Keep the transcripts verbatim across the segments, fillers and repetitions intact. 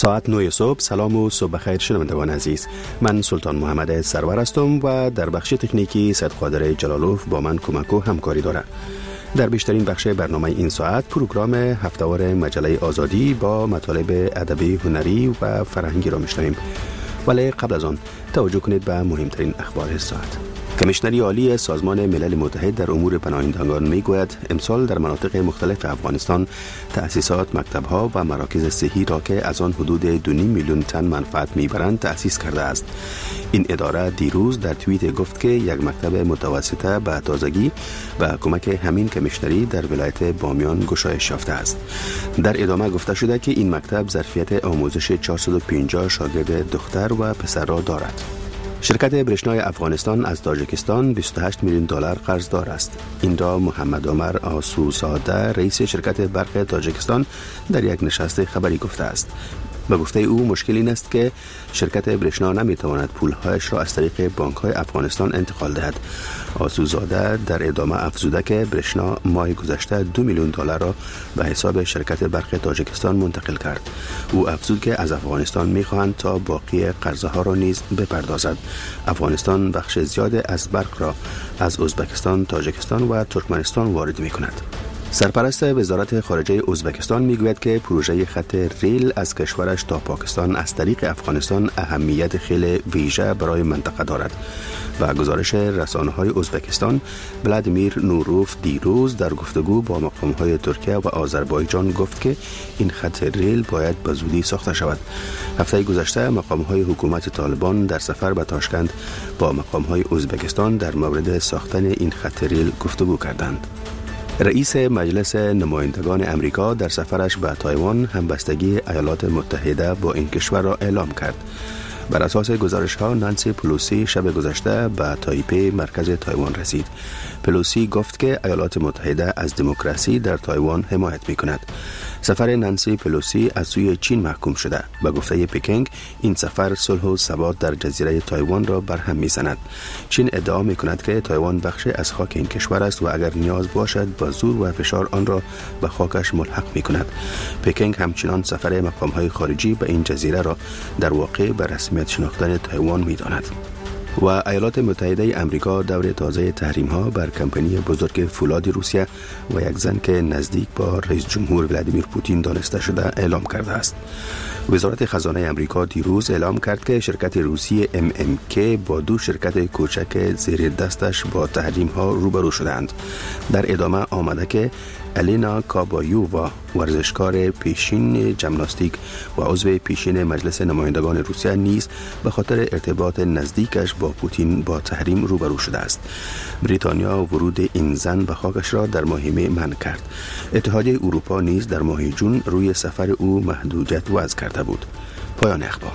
ساعت نه صبح. سلام و صبح بخیر شنوندگان عزیز. من سلطان محمد سرور هستم و در بخش تکنیکی سید قادر جلالوف با من کمک و همکاری دارد. در بیشترین بخش برنامه این ساعت پروگرام هفته‌وار مجله آزادی با مطالب ادبی، هنری و فرهنگی را میشنویم. ولی قبل از آن توجه کنید به مهمترین اخبار ساعت. کمیشنری عالی سازمان ملل متحد در امور پناهندگان میگوید امسال در مناطق مختلف افغانستان تأسیسات، مکتب‌ها و مراکز صحی را که از آن حدود دو میلیون تن منفعت میبرند تأسیس کرده است. این اداره دیروز در توییت گفت که یک مکتب متوسطه به تازگی به کمک همین کمیشنری در ولایت بامیان گشایش یافته است. در ادامه گفته شده که این مکتب ظرفیت آموزش چهارصد و پنجاه شاگرد دختر و پسر را دارد. شرکت برشنای افغانستان از تاجیکستان بیست و هشت میلیون دلار قرضدار است. این را محمد عمر آسوزاده رئیس شرکت برق تاجیکستان در یک نشست خبری گفته است. به گفته او مشکل این است که شرکت برشنا نمیتواند پولهایش را از طریق بانک‌های افغانستان انتقال دهد. آسوزاده در ادامه افزوده که برشنا ماه گذشته دو میلیون دلار را به حساب شرکت برق تاجیکستان منتقل کرد. او افزود که از افغانستان میخواهند تا باقی قرضه ها را نیز بپردازد. افغانستان بخش زیاد از برق را از ازبکستان، تاجیکستان و ترکمنستان وارد میکند. سرپرست وزارت خارجه ازبکستان میگوید که پروژه خط ریل از کشورش تا پاکستان از طریق افغانستان اهمیت خیلی ویژه برای منطقه دارد. و گزارش رسانه‌های ازبکستان، ولادیمیر نوروف دیروز در گفتگو با مقام‌های ترکیه و آذربایجان گفت که این خط ریل باید به زودی ساخته شود. هفته گذشته مقام‌های حکومت طالبان در سفر به تاشکند با مقام‌های ازبکستان در مورد ساختن این خط ریل گفتگو کردند. رئیس مجلس نمایندگان امریکا در سفرش به تایوان همبستگی ایالات متحده با این کشور را اعلام کرد. بر اساس گزارش ها نانسی پلوسی شب گذشته به تایپی مرکز تایوان رسید. پلوسی گفت که ایالات متحده از دموکراسی در تایوان حمایت می کند. سفر نانسی پلوسی از سوی چین محکوم شده. به گفته پکینگ این سفر صلح و ثبات در جزیره تایوان را برهم می زند. چین ادعا می کند که تایوان بخش از خاک این کشور است و اگر نیاز باشد با زور و فشار آن را به خاکش ملحق می کند. پکینگ همچنان سفر مقام های خارجی به این جزیره را در واقع به رسمیت شناختن تایوان می داند. و ایالات متحده امریکا دور تازه تحریم ها بر کمپانی بزرگ فولاد روسیه و یک زن که نزدیک با رئیس جمهور ولادیمیر پوتین دانسته شده اعلام کرده است. وزارت خزانه امریکا دیروز اعلام کرد که شرکت روسی ام ام کی با دو شرکت کوچک زیر دستش با تحریم ها روبرو شدند. در ادامه آمده که الینا کابایووا، ورزشکار پیشین ژیمناستیک و عضو پیشین مجلس نمایندگان روسیه نیز به خاطر ارتباط نزدیکش با پوتین با تحریم روبرو شده است. بریتانیا ورود این زن به خاکش را در ماه می منع کرد. اتحادیه اروپا نیز در ماه جون روی سفر او محدودیت وضع کرده بود. پایان اخبار.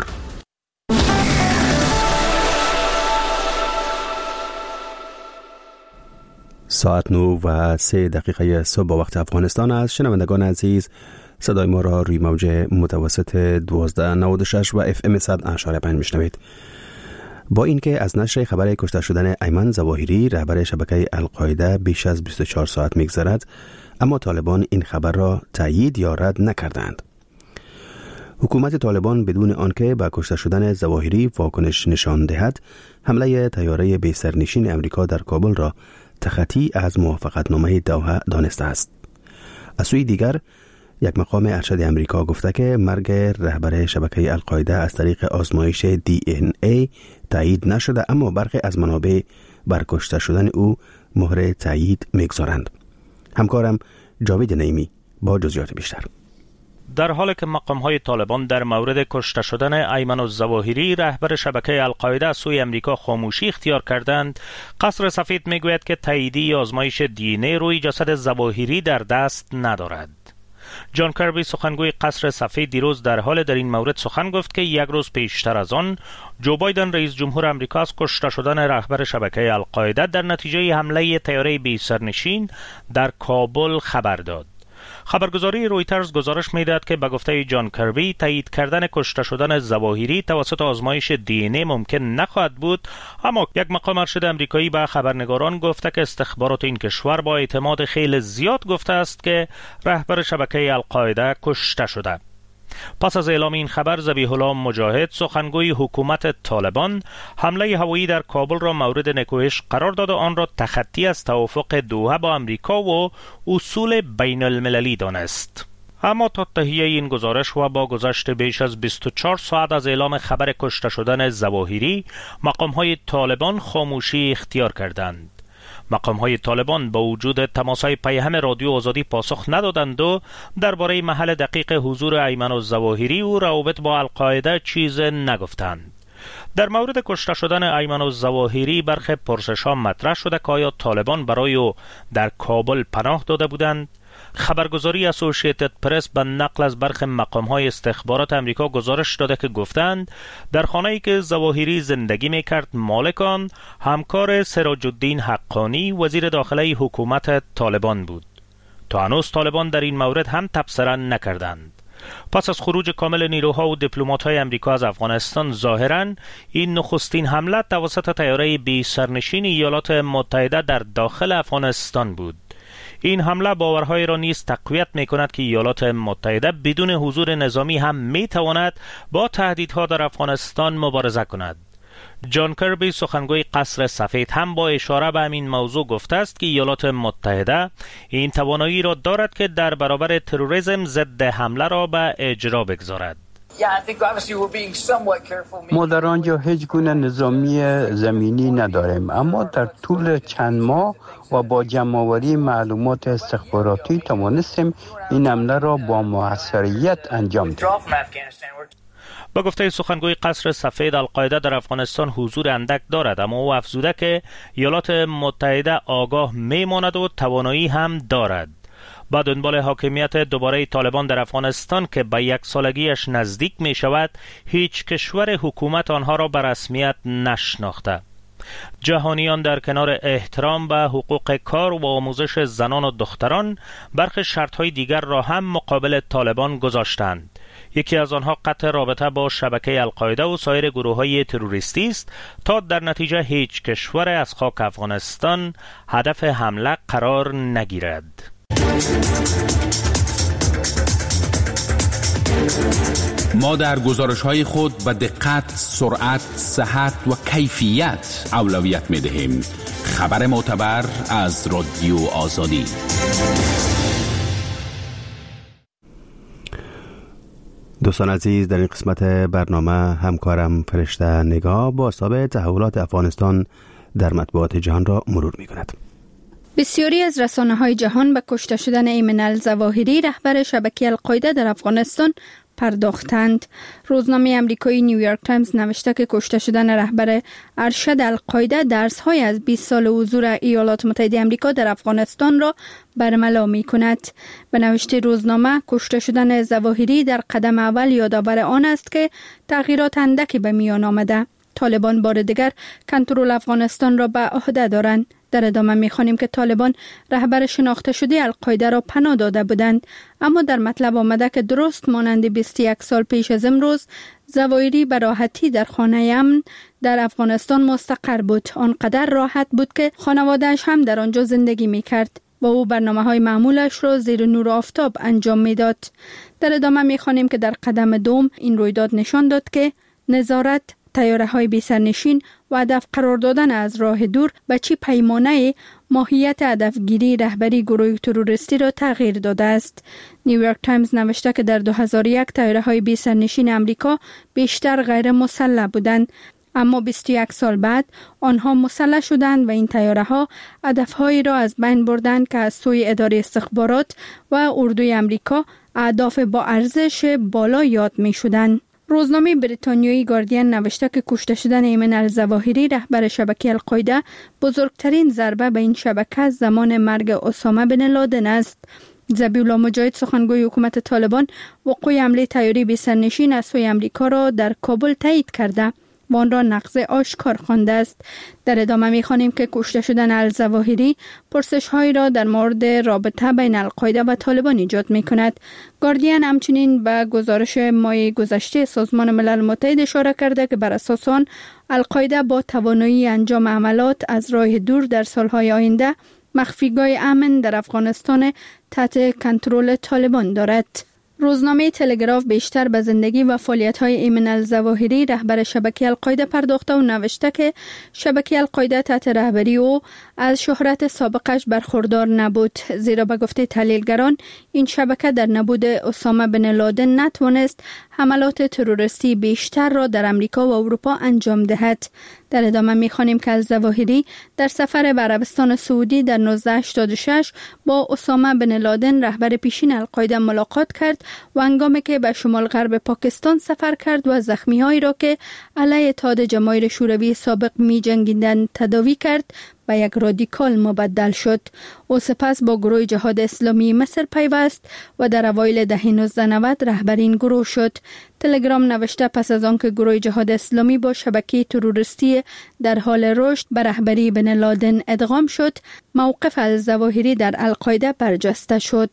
ساعت نه و سه دقیقه صبح با وقت افغانستان است. شنوندگان عزیز، صدای ما را روی موج متوسط دوازده نود و شش و اف ام صد اشاره پنج میشنوید. با اینکه از نشر خبر کشته شدن ایمن ظواهری رهبر شبکه القاعده بیش از بیست و چهار ساعت میگذرد، اما طالبان این خبر را تایید یا رد نکردند. حکومت طالبان بدون آنکه با کشته شدن ظواهری واکنش نشان دهد، حمله طیاره بی سرنشین امریکا در کابل را تخطی از موافقتنامه دوحه دانسته است. از سوی دیگر یک مقام ارشد امریکا گفته که مرگ رهبر شبکه القاعده از طریق آزمایش دی ان ای تایید نشده، اما برخی از منابع بر کشته شدن او مهر تایید میگذارند. همکارم جاوید نیمی با جزئیات بیشتر. در حالی که مقام‌های طالبان در مورد کشته شدن ایمن الظواهری رهبر شبکه القاعده از سوی امریکا خاموشی اختیار کردند، قصر سفید میگوید که تاییدی آزمایش دی ان ای روی جسد ظواهری در دست ندارد. جان کربی سخنگوی قصر سفید دیروز در حال در این مورد سخن گفت که یک روز پیشتر از آن جو بایدن رئیس جمهور امریکا از کشته شدن رهبر شبکه القاعده در نتیجه حمله طیاره بی سرنشین در کابل خبر داد. خبرگزاری رویترز گزارش می‌دهد که به گفته جان کربی تایید کردن کشته شدن ظواهری توسط آزمایش دی ان ای ممکن نخواهد بود، اما یک مقام ارشد امریکایی به خبرنگاران گفته که استخبارات این کشور با اعتماد خیلی زیاد گفته است که رهبر شبکه القاعده کشته شده. پس از اعلام این خبر، ذبیح الله مجاهد، سخنگوی حکومت طالبان، حمله هوایی در کابل را مورد نکوهش قرار داد و آن را تخطی از توافق دوحه با امریکا و اصول بین المللی دانست. اما تا تهیه این گزارش و با گذشت بیش از بیست و چهار ساعت از اعلام خبر کشته شدن ظواهری، مقام‌های طالبان خاموشی اختیار کردند. مقام‌های طالبان با وجود تماس‌های پیهم رادیو آزادی پاسخ ندادند و درباره محل دقیق حضور ایمن الظواهری و روابط با القاعده چیز نگفتند. در مورد کشته شدن ایمن الظواهری برخی پرسش‌ها مطرح شده که آیا طالبان برای او در کابل پناه داده بودند؟ خبرگزاری اسوسییتد پرس به نقل از برخی مقام‌های استخبارات امریکا گزارش داده که گفتند در خانه‌ای که ظواهری زندگی می‌کرد مالک آن همکار سراج الدین حقانی وزیر داخله حکومت طالبان بود. تا هنوز طالبان در این مورد هم تبصره نکردند. پس از خروج کامل نیروها و دیپلمات‌های امریکا از افغانستان، ظاهراً این نخستین حمله توسط طیاره بی سرنشین ایالات متحده در داخل افغانستان بود. این حمله باورهای را نیز تقویت می کند که ایالات متحده بدون حضور نظامی هم می تواند با تهدیدها در افغانستان مبارزه کند. جان کربی، سخنگوی قصر سفید، هم با اشاره به همین موضوع گفته است که ایالات متحده این توانایی را دارد که در برابر تروریسم ضد حمله را به اجرا بگذارد. ما در آنجا هیچ گونه نظامی زمینی نداریم، اما در طول چند ماه و با جمع‌آوری معلومات استخباراتی توانستیم این حمله را با موثریت انجام دهیم. با گفته سخنگوی قصر سفید، القاعده در افغانستان حضور اندک دارد، اما او افزوده که ایالات متحده آگاه میماند و توانایی هم دارد. با دنبال حاکمیت دوباره طالبان در افغانستان که به یک سالگیش نزدیک می شود، هیچ کشور حکومت آنها را به رسمیت نشناخته. جهانیان در کنار احترام به حقوق کار و آموزش زنان و دختران، برخی شرطهای دیگر را هم مقابل طالبان گذاشتند. یکی از آنها قطع رابطه با شبکه القاعده و سایر گروه‌های تروریستی است تا در نتیجه هیچ کشور از خاک افغانستان هدف حمله قرار نگیرد. ما در گزارش‌های خود به دقت، سرعت، صحت و کیفیت اولویت می‌دهیم. خبر معتبر از رادیو آزادی. دوستان عزیز، در این قسمت برنامه همکارم فرشته نگاه با حساب تحولات افغانستان در مطبوعات جهان را مرور می‌کند. بسیاری از رسانه‌های جهان به کشته شدن ایمن الظواهری، رهبر شبکه القاعده در افغانستان پرداختند. روزنامه امریکایی نیویورک تایمز نوشته که کشته شدن رهبر ارشد القاعده درس‌های از بیست سال حضور ایالات متحده آمریکا در افغانستان را برملا می‌کند. به نوشته روزنامه، کشته شدن ظواهری در قدم اول یادآور آن است که تغییرات اندکی به میان آمده. طالبان بار دیگر کنترل افغانستان را به عهده دارند. در ادامه می‌خوانیم که طالبان رهبر شناخته شده القاعده را پناه داده بودند، اما در مطلب آمده که درست مانند بیست و یک سال پیش از امروز، ظواهری به راحتی در خانه امن در افغانستان مستقر بود. آنقدر راحت بود که خانواده‌اش هم در آنجا زندگی می‌کرد و او برنامه‌های معمولش را زیر نور آفتاب انجام می‌داد. در ادامه می‌خوانیم که در قدم دوم این رویداد نشان داد که نظارت، طیاره‌های بی سرنشین و هدف قرار دادن از راه دور به چی پیمانه ماهیت هدفگیری رهبری گروه تروریستی را تغییر داده است. نیویورک تایمز نوشته که در دو هزار و یک طیاره‌های بی سرنشین امریکا بیشتر غیر مسلح بودند، اما بیست و یک سال بعد آنها مسلح شدند و این طیاره‌ها هدف‌هایی را از بین بردند که از سوی اداره استخبارات و اردوی امریکا اهداف با ارزش بالا یاد می‌شدند. روزنامه بریتانیایی گاردین نوشته که کشته شدن ایمن الظواهری، رهبر شبکه القاعده، بزرگترین ضربه به این شبکه از زمان مرگ اسامه بن لادن است. ذبیح الله مجاهد، سخنگوی حکومت طالبان، وقوع حمله طیاره بی سرنشین از سوی امریکا را در کابل تایید کرده و آن را نقض آشکار خوانده است. در ادامه می‌خوانیم که کشته شدن الظواهری پرسش‌هایی را در مورد رابطه بین القاعده و طالبان ایجاد می‌کند. گاردین همچنین به گزارش ماه گذشته سازمان ملل متحد اشاره کرده که بر اساس آن القاعده با توانایی انجام عملات از راه دور در سال‌های آینده مخفیگاه امن در افغانستان تحت کنترل طالبان دارد. روزنامه تلگراف بیشتر به زندگی و فعالیت‌های ایمن الظواهری رهبر شبکه القاعده پرداخته و نوشته که شبکه القاعده تحت رهبری او از شهرت سابقش برخوردار نبود، زیرا به گفته تحلیلگران این شبکه در نبود اسامه بن لادن نتوانست حملات تروریستی بیشتر را در امریکا و اروپا انجام دهد. در ادامه می‌خوانیم که الظواهری در سفر به عربستان سعودی در نوزده هشتاد و شش با اسامه بن لادن رهبر پیشین القاعده ملاقات کرد و هنگامی که به شمال غرب پاکستان سفر کرد و زخمی‌هایی را که علیه اتحاد جماهیر شوروی سابق می‌جنگیدند تداوی کرد و یک رادیکال مبدل شد. او سپس با گروه جهاد اسلامی مصر پیوست و در اوایل دهه نوزده نود رهبر این گروه شد. تلگرام نوشته پس از آن که گروه جهاد اسلامی با شبکه تروریستی در حال رشد به رهبری بن لادن ادغام شد، موقف الظواهری در القاعده برجسته شد.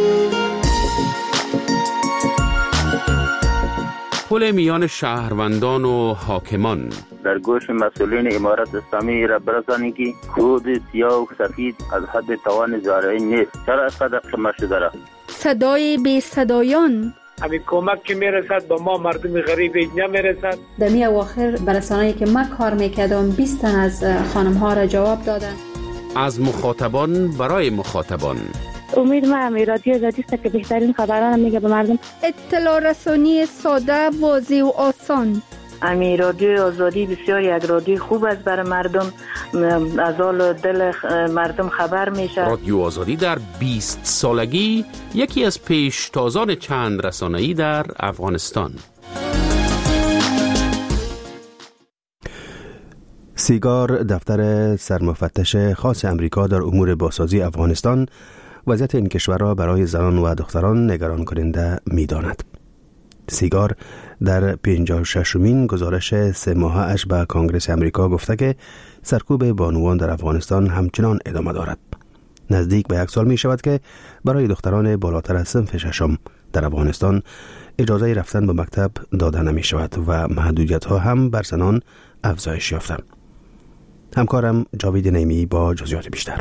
پل میان شهروندان و حاکمان در گوش مسئولین امارت اسلامی را برسانید که کود سیاه و سفید از حد توان زارعی نیست. چرا از قدر شما شده را؟ صدای بی صدایان همین کمک که میرسد به ما مردم غریب اینجا میرسد. در می اواخر برسانه‌ای که من کار میکردم بیست تن از خانم ها را جواب دادن. از مخاطبان برای مخاطبان. امید ما هم رادیو آزادی است که بهترین خبران میگه به مردم. اطلاع رسانی ساده، واضح و آسان. امی رادیو آزادی بسیار یک رادیو خوب است برای مردم، از حال دل مردم خبر میشه. رادیو آزادی در بیست سالگی یکی از پیشتازان چند رسانه‌ای در افغانستان. سیگار دفتر سرمفتش خاص امریکا در امور بازسازی افغانستان وضعیت این کشور را برای زنان و دختران نگران کننده می داند. سیگار در پنجاه و ششمین گزارش سه ماهه اش به کنگره امریکا گفته که سرکوب بانوان در افغانستان همچنان ادامه دارد. نزدیک به یک سال می شود که برای دختران بالاتر از صنف ششم در افغانستان اجازه رفتن به مکتب داده نمی شود و محدودیت ها هم بر زنان افزایش یافته. همکارم جاوید نیمی با جزئیات بیشتر.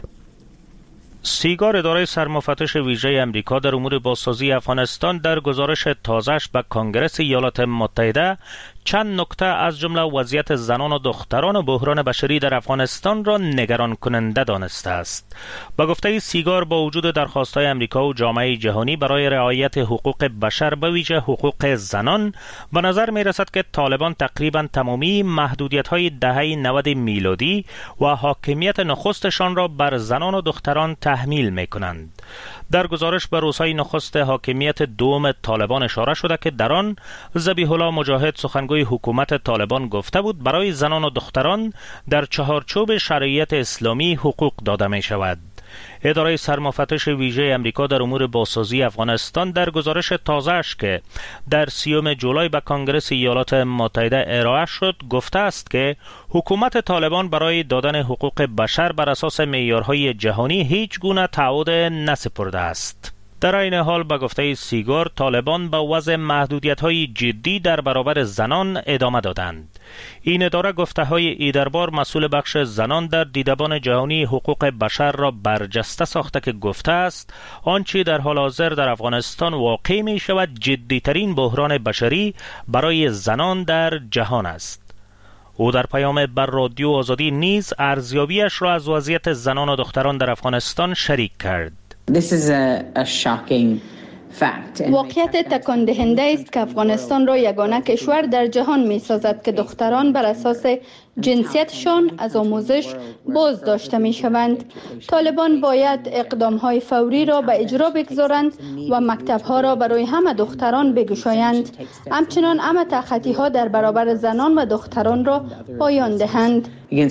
سیگار اداره سرمفتش ویژه امریکا در امور بازسازی افغانستان در گزارش تازه‌اش به کنگره ایالات متحده چند نکته از جمله وضعیت زنان و دختران و بحران بشری در افغانستان را نگران کننده دانسته است. با گفته سیگار با وجود درخواست‌های امریکا و جامعه جهانی برای رعایت حقوق بشر به ویژه حقوق زنان، به نظر می‌رسد که طالبان تقریباً تمامی محدودیت‌های دهه نود میلادی و حاکمیت نخستشان را بر زنان و دختران تحمیل می‌کنند. در گزارش به روزهای نخست حاکمیت دوم طالبان اشاره شده که در آن ذبیح الله مجاهد سخنگوی حکومت طالبان گفته بود برای زنان و دختران در چهارچوب شریعت اسلامی حقوق داده می شود. اداره سرمفتش ویژه امریکا در امور بازسازی افغانستان در گزارش تازه‌اش که در سیوم جولای به کنگره ایالات متحده ارائه شد گفته است که حکومت طالبان برای دادن حقوق بشر بر اساس معیارهای جهانی هیچ گونه تعهد نسپرده است. در این حال به گفته سیگار طالبان به وضع محدودیت‌های جدی در برابر زنان ادامه دادند. این اداره گفته‌های ایدربار مسئول بخش زنان در دیدبان جهانی حقوق بشر را برجسته ساخته که گفته است آنچه در حال حاضر در افغانستان واقع می شود جدی‌ترین بحران بشری برای زنان در جهان است. او در پیام بر رادیو آزادی نیز ارزیابیش را از وضعیت زنان و دختران در افغانستان شریک کرد. This is a, a shocking fact. واقعیت تکان دهنده است که افغانستان را یگانه کشور در جهان می سازد که دختران بر اساس جنسیتشان از آموزش باز داشته می شوند. طالبان باید اقدام های فوری را به اجرا بگذارند و مکتب ها را برای همه دختران بگشایند. همچنان همه تخطی ها در برابر زنان و دختران را پایان دهند.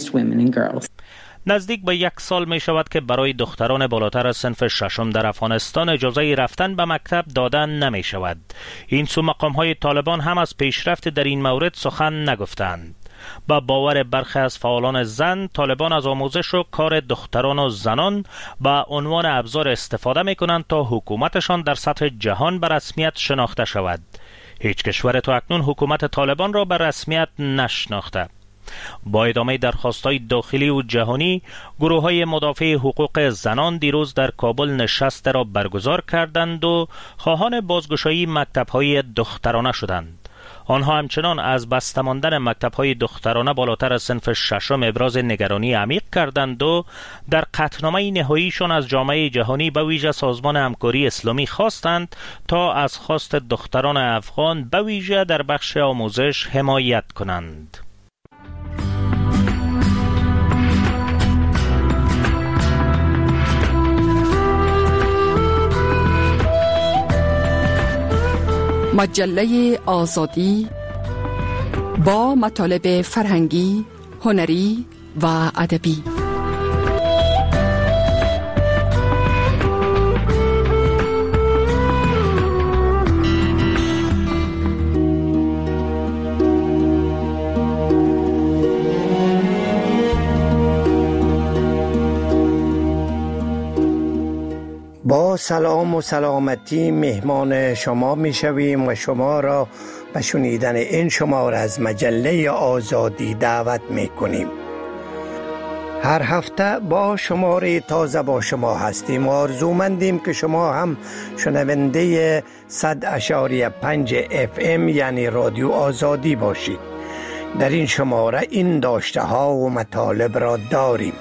نزدیک به یک سال می شود که برای دختران بالاتر از صنف ششم در افغانستان اجازه رفتن به مکتب دادن نمی شود. این سو مقام های طالبان هم از پیشرفت در این مورد سخن نگفتند. با باور برخی از فعالان زن، طالبان از آموزش و کار دختران و زنان با عنوان ابزار استفاده می کنند تا حکومتشان در سطح جهان به رسمیت شناخته شود. هیچ کشور تا اکنون حکومت طالبان را به رسمیت نشناخته. با ادامه درخواست‌های داخلی و جهانی، گروه‌های مدافع حقوق زنان دیروز در کابل نشست را برگزار کردند و خواهان بازگشایی مکتب‌های دخترانه شدند. آنها همچنان از بسته ماندن مکتب‌های دخترانه بالاتر از صنف ششم ابراز نگرانی عمیق کردند و در قطعنامه نهاییشان از جامعه جهانی به ویژه سازمان همکاری اسلامی خواستند تا از خواست دختران افغان به ویژه در بخش آموزش حمایت کنند. مجله آزادی با مطالب فرهنگی، هنری و ادبی. با سلام و سلامتی مهمان شما می شویم و شما را به شنیدن این شماره از مجله آزادی دعوت می کنیم. هر هفته با شماره تازه با شما هستیم و آرزومندیم که شما هم شنونده صد اشاریه پنج اف ام یعنی رادیو آزادی باشید. در این شماره این داشته ها و مطالب را داریم.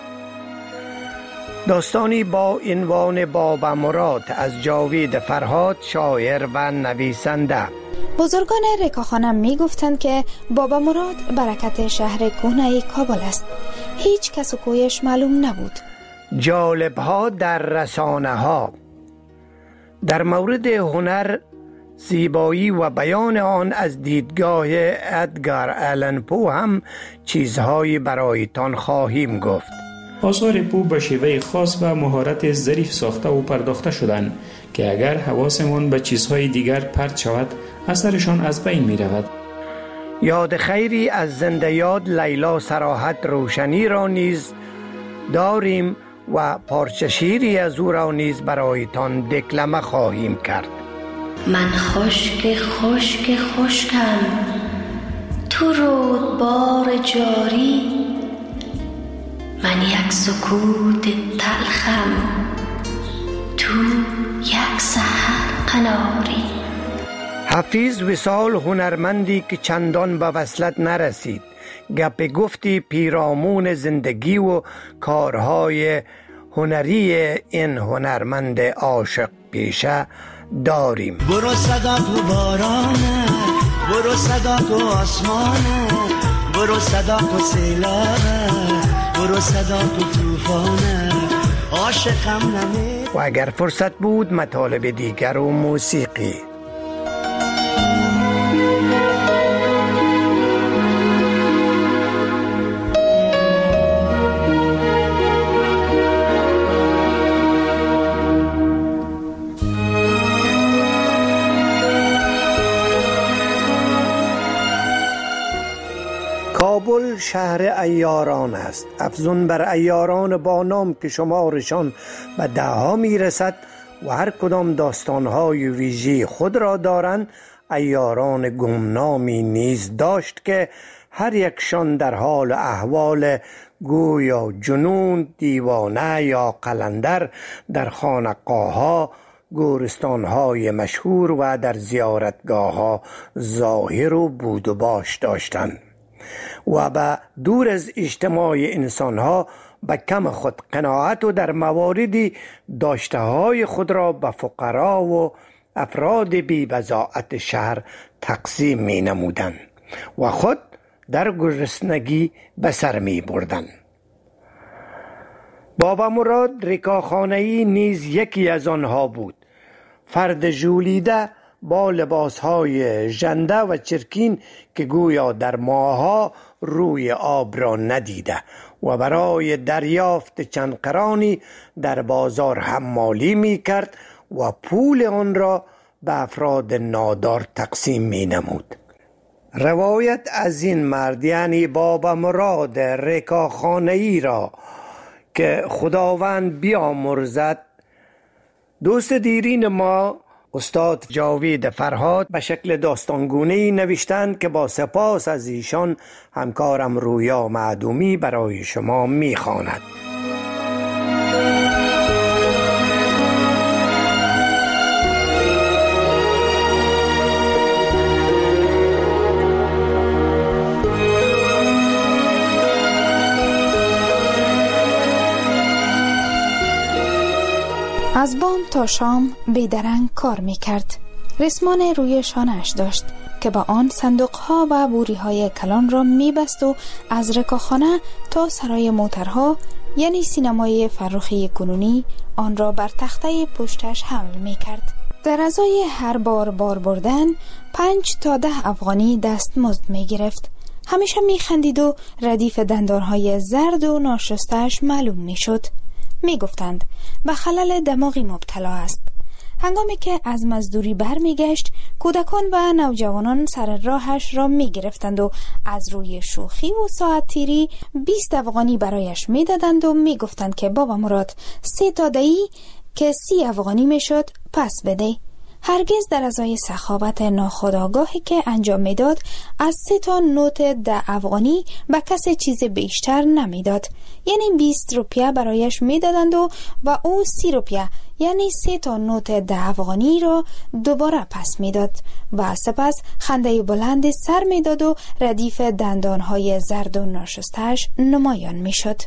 داستانی با عنوان بابا مراد از جاوید فرهاد، شاعر و نویسنده. بزرگان رکاخانم می گفتند که بابا مراد برکت شهر کهنه کابل است. هیچ کس و کویش معلوم نبود. جالب ها در رسانه ها. در مورد هنر، زیبایی و بیان آن از دیدگاه ادگار آلن پو هم چیزهایی برایتان خواهیم گفت. آثار پو به شیوه خاص و مهارت ظریف ساخته و پرداخته شدند که اگر حواسمون به چیزهای دیگر پرت شود اثرشان از بین می رود. یاد خیری از زنده یاد لیلا صراحت روشنی را نیز داریم و پارچه شیری از او را نیز برایتان دکلمه خواهیم کرد. من خشک خشک خشکم، تو رودبار جاری، من یک سکوت تلخم، تو یک سحر قناری. حفیظ وصال هنرمندی که چندان به وصلت نرسید، گپ گفتی پیرامون زندگی و کارهای هنری این هنرمند عاشق پیشه داریم. برو صدا تو بارانه، برو صدا تو آسمانه، برو صدا تو سیلابه، برو صدا تو توفانه، عاشقم نمی. و اگر فرصت بود مطالب دیگر و موسیقی. کابل شهر عیاران است، افزون بر عیاران با نام که شمارشان به ده ها می رسد و هر کدام داستانهای ویژه خود را دارند. عیاران گمنامی نیز داشت که هر یکشان در حال احوال گویا جنون، دیوانه یا قلندر در خانقاه ها، گورستان های مشهور و در زیارتگاه ها ظاهر و بود و باش داشتند و به دور از اجتماع انسان ها به کم خود قناعت و در مواردی داشته های خود را به فقرا و افراد بی بضاعت شهر تقسیم می نمودند و خود در گرسنگی به سر می بردند. بابا مراد رکاخانه‌ای نیز یکی از آنها بود. فرد ژولیده با لباسهای ژنده و چرکین که گویا در ماهها روی آب را ندیده و برای دریافت چند قرانی در بازار حمالی می کرد و پول آن را به افراد نادار تقسیم می نمود. روایت از این مرد یعنی بابا مراد رکاخانه‌ای را که خداوند بیامرزد دوست دیرین ما استاد جاوید فرهاد به شکل داستانگونه‌ای نوشتند که با سپاس از ایشان همکارم رویا معدومی برای شما می‌خواند. از بام تا شام بیدرنگ کار میکرد. رسمان روی شانه‌اش داشت که با آن صندوقها و بوریهای کلان را میبست و از رکاخانه تا سرای موترها یعنی سینمای فرخی کنونی آن را بر تخته پشتش حمل میکرد. در ازای هر بار بار بردن پنج تا ده افغانی دستمزد میگرفت. همیشه میخندید و ردیف دندانهای زرد و ناشسته‌اش معلوم میشد. می گفتند به خلل دماغی مبتلا است. هنگامی که از مزدوری بر می گشت کودکان و نوجوانان سر راهش را می گرفتند و از روی شوخی و ساعت تیری بیست افغانی برایش می دادند و می گفتند که بابا مراد سه تا دهی که سی افغانی می شد پس بده. هرگز در ازای سخاوت ناخودآگاهی که انجام میداد از سه تا نوت ده افغانی به کسی چیز بیشتر نمیداد، یعنی بیست روپیه برایش میدادند و و او سی روپیه یعنی سه تا نوت ده افغانی را دوباره پس میداد و سپس خنده بلند سر میداد و ردیف دندانهای زرد و ناشسته‌اش نمایان میشد.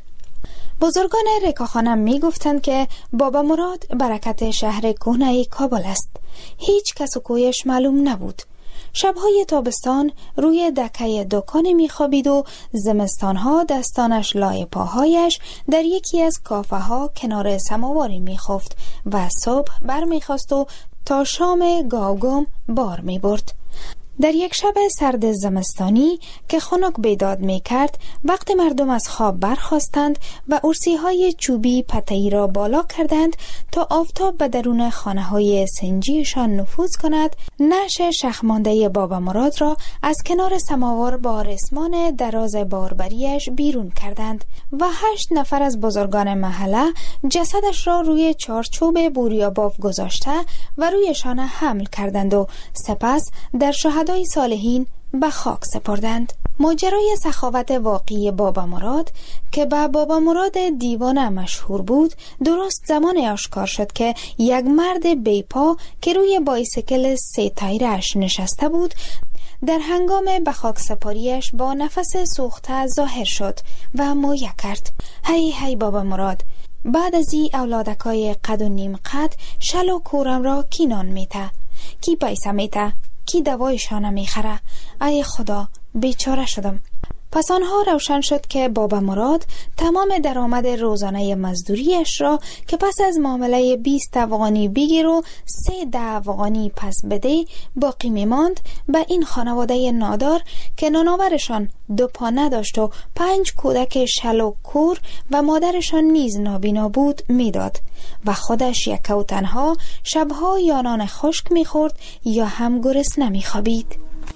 بزرگان رکاخانه می گفتند که بابا مراد برکت شهر کهنه کابل است. هیچ کس و کویش معلوم نبود. شبهای تابستان روی دکه دکان می خوابید و زمستانها دستانش لای پاهایش در یکی از کافه ها کنار سماواری می خفت و صبح بر می خواست و تا شام گاوگم بار می برد. در یک شب سرد زمستانی که خنک بیداد می کرد، وقتی مردم از خواب برخاستند و ارسی های چوبی پتهی را بالا کردند تا آفتاب به درون خانه های سنجیشان نفوذ کند، نعش شخمانده بابا مراد را از کنار سماور با رسمان دراز باربریش بیرون کردند و هشت نفر از بزرگان محله جسدش را روی چارچوب بوریاباف گذاشته و رویشان حمل کردند و سپس در شهدای صالحین به خاک سپردند. ماجرای سخاوت واقعی بابا مراد که به بابا مراد دیوانه مشهور بود درست زمان آشکار شد که یک مرد بیپا که روی بایسکل سه تایرش نشسته بود در هنگام به خاک سپاریش با نفس سوخته ظاهر شد و مویه کرد. هی هی بابا مراد، بعد از این اولادکای قد و نیم قد شل و کورم را کی نان میته، کی پیسه میته، کی دوایشانه میخره؟ ای خدا، بیچاره شدم. پس آنها روشن شد که بابا مراد تمام درآمد روزانه مزدوریش را که پس از معامله بیست افغانی بگیر و سه ده افغانی پس بده باقی میماند به این خانواده نادار که نانآورشان دو پا نداشت و پنج کودک شل و کور و مادرشان نیز نابینا بود میداد و خودش یک و تنها شبها یا نان خشک میخورد یا هم گرسنه میخوابید.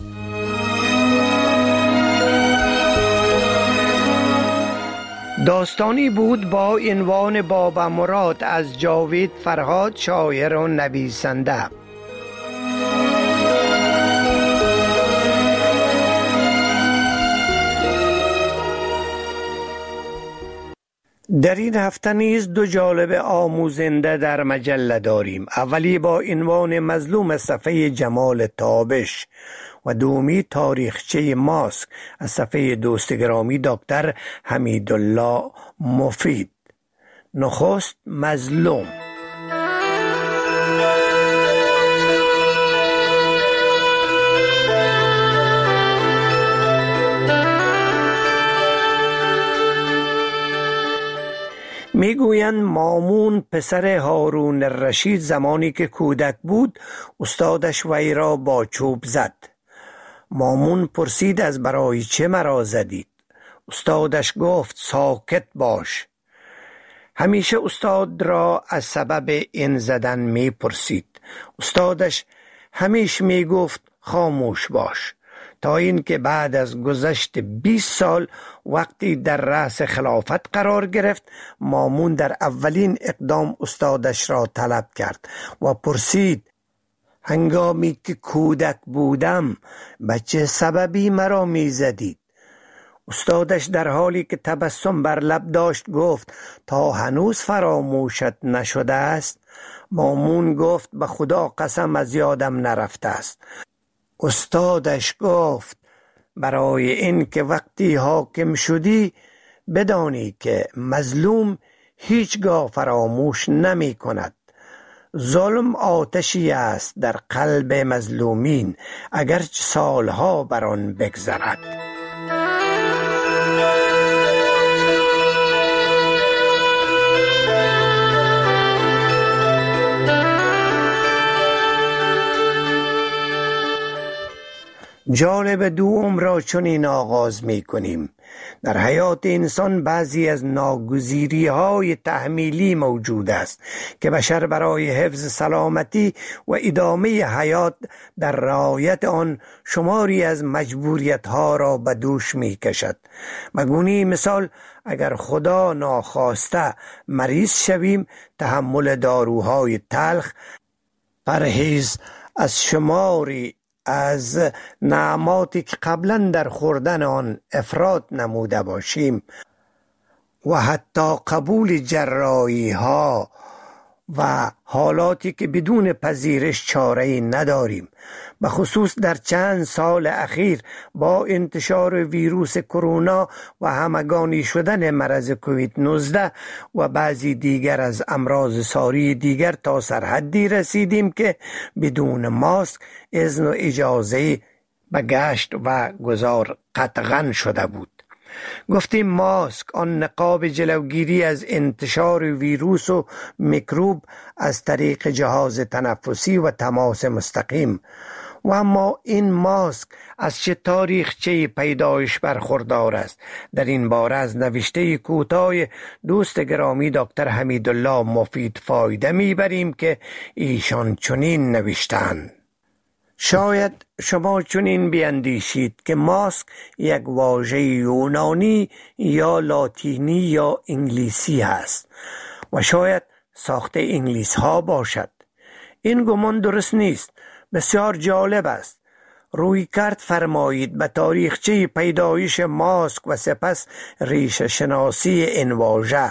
داستانی بود با عنوان بابا مراد از جاوید فرهاد، شاعر و نویسنده. در این هفته نیز دو جالب آموزنده در مجله داریم. اولی با عنوان مظلوم صفحه جمال تابش و دومی تاریخچه ماسک از صفحه دوست گرامی دکتر حمیدالله مفید. نخست مظلوم. میگویند مامون پسر هارون الرشید زمانی که کودک بود استادش وی را با چوب زد. مامون پرسید از برای چه مرا زدید؟ استادش گفت ساکت باش. همیشه استاد را از سبب این زدن می پرسید. استادش همیشه می گفت خاموش باش، تا اینکه بعد از گذشت بیست سال وقتی در رأس خلافت قرار گرفت، مامون در اولین اقدام استادش را طلب کرد و پرسید هنگامی که کودک بودم به چه سببی مرا می زدید؟ استادش در حالی که تبسم بر لب داشت گفت تا هنوز فراموشت نشده است؟ مامون گفت به خدا قسم از یادم نرفته است. استادش گفت برای این که وقتی حاکم شدی بدانی که مظلوم هیچگاه فراموش نمی کند. ظلم آتشی است در قلب مظلومین اگرچه سالها بر آن بگذرد. جالب دوم را چنین آغاز می کنیم. در حیات انسان بعضی از ناگزیری های تحمیلی موجود است که بشر برای حفظ سلامتی و ادامه حیات در رعایت آن شماری از مجبوریت ها را به دوش می کشد. مگونی مثال اگر خدا ناخواسته مریض شویم تحمل داروهای تلخ، پرهیز از شماری از نعماتی که قبلا در خوردن آن افراط نموده باشیم و حتی قبول جراحی ها و حالاتی که بدون پذیرش چاره‌ای نداریم. به خصوص در چند سال اخیر با انتشار ویروس کرونا و همگانی شدن مرض کووید نوزده و بعضی دیگر از امراض ساری دیگر تا سرحدی رسیدیم که بدون ماسک اذن و اجازه به گشت و گذار قطعاً شده بود. گفتیم ماسک آن نقاب جلوگیری از انتشار ویروس و میکروب از طریق جهاز تنفسی و تماس مستقیم. و اما این ماسک از چه تاریخچه پیدایش برخوردار است؟ در این باره از نوشته کوتاه دوست گرامی دکتر حمیدالله مفید فایده میبریم که ایشان چنین نوشتند: شاید شما چنین بیندیشید که ماسک یک واژه یونانی یا لاتینی یا انگلیسی است و شاید ساخته انگلیس ها باشد. این گمان درست نیست. بسیار جالب است. روی کرد فرمایید به تاریخچه پیدایش ماسک و سپس ریشه شناسی این واژه.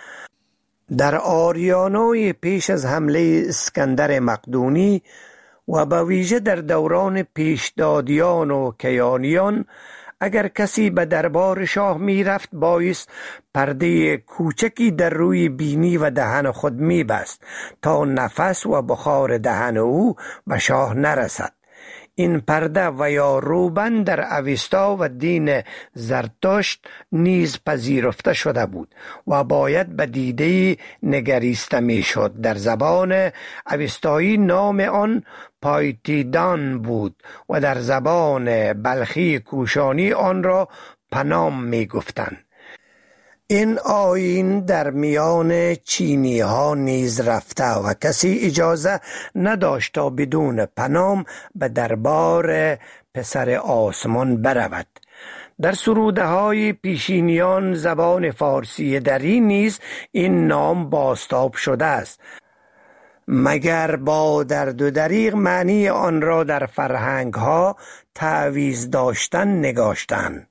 در آریانوی پیش از حمله اسکندر مقدونی و به ویژه در دوران پیشدادیان و کیانیان اگر کسی به دربار شاه می رفت بایست پرده کوچکی در روی بینی و دهن خود می بست تا نفس و بخار دهن او به شاه نرسد. این پرده و یا روبند در اوستا و دین زرتشت نیز پذیرفته شده بود و باید به دیده نگریسته می شد. در زبان اوستایی نام آن پایتیدان بود و در زبان بلخی کوشانی آن را پنام می گفتند. این آیین در میان چینی ها نیز رفته و کسی اجازه نداشت تا بدون پنام به دربار پسر آسمان برود. در سروده های پیشینیان زبان فارسی دری نیز این نام بازتاب شده است، مگر با درد و دریغ معنی آن را در فرهنگ ها تعویض داشتن نگاشتن.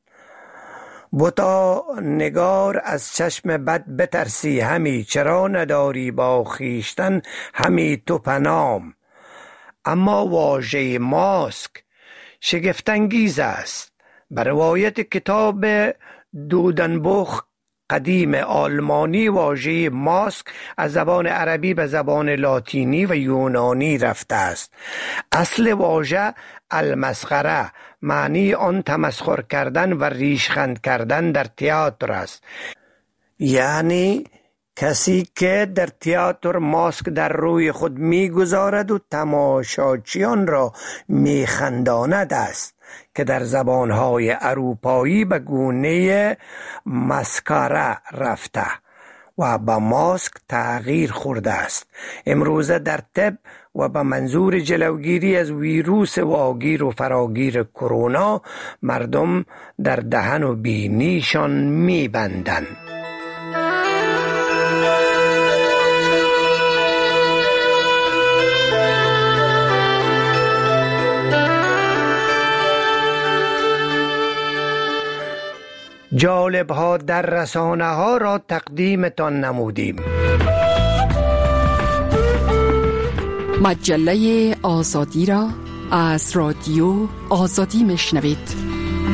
بتا نگار از چشم بد بترسی همی، چرا نداری با خیشتن همی تو پنام. اما واژه ماسک شگفت‌انگیز است. به روایت کتاب دودنبوخ قدیم آلمانی واژه ماسک از زبان عربی به زبان لاتینی و یونانی رفته است. اصل واژه المسخره معنی آن تمسخر کردن و ریشخند کردن در تئاتر است، یعنی کسی که در تئاتر ماسک در روی خود میگذارد و تماشاچیان را میخنداند است که در زبانهای اروپایی به گونه مسکاره رفته و به ماسک تغییر خورده است. امروزه در طب و به منظور جلوگیری از ویروس واگیر و فراگیر کرونا مردم در دهن و بینیشان میبندند. جالب ها در رسانه ها را تقدیمتان نمودیم. مجله آزادی را از رادیو آزادی میشنوید.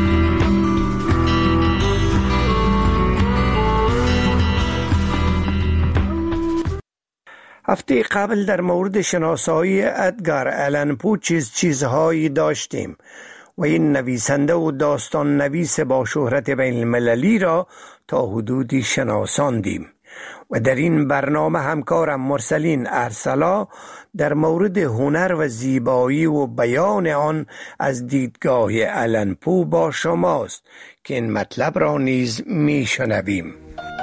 هفته قبل در مورد شناسایی ادگار آلن پو چیز چیزهایی داشتیم و این نویسنده و داستان نویس با شهرت بین المللی را تا حدودی شناساندیم و در این برنامه همکارم مرسلین ارسلا در مورد هنر و زیبایی و بیان آن از دیدگاه آلن پو با شماست که این مطلب را نیز میشنویم.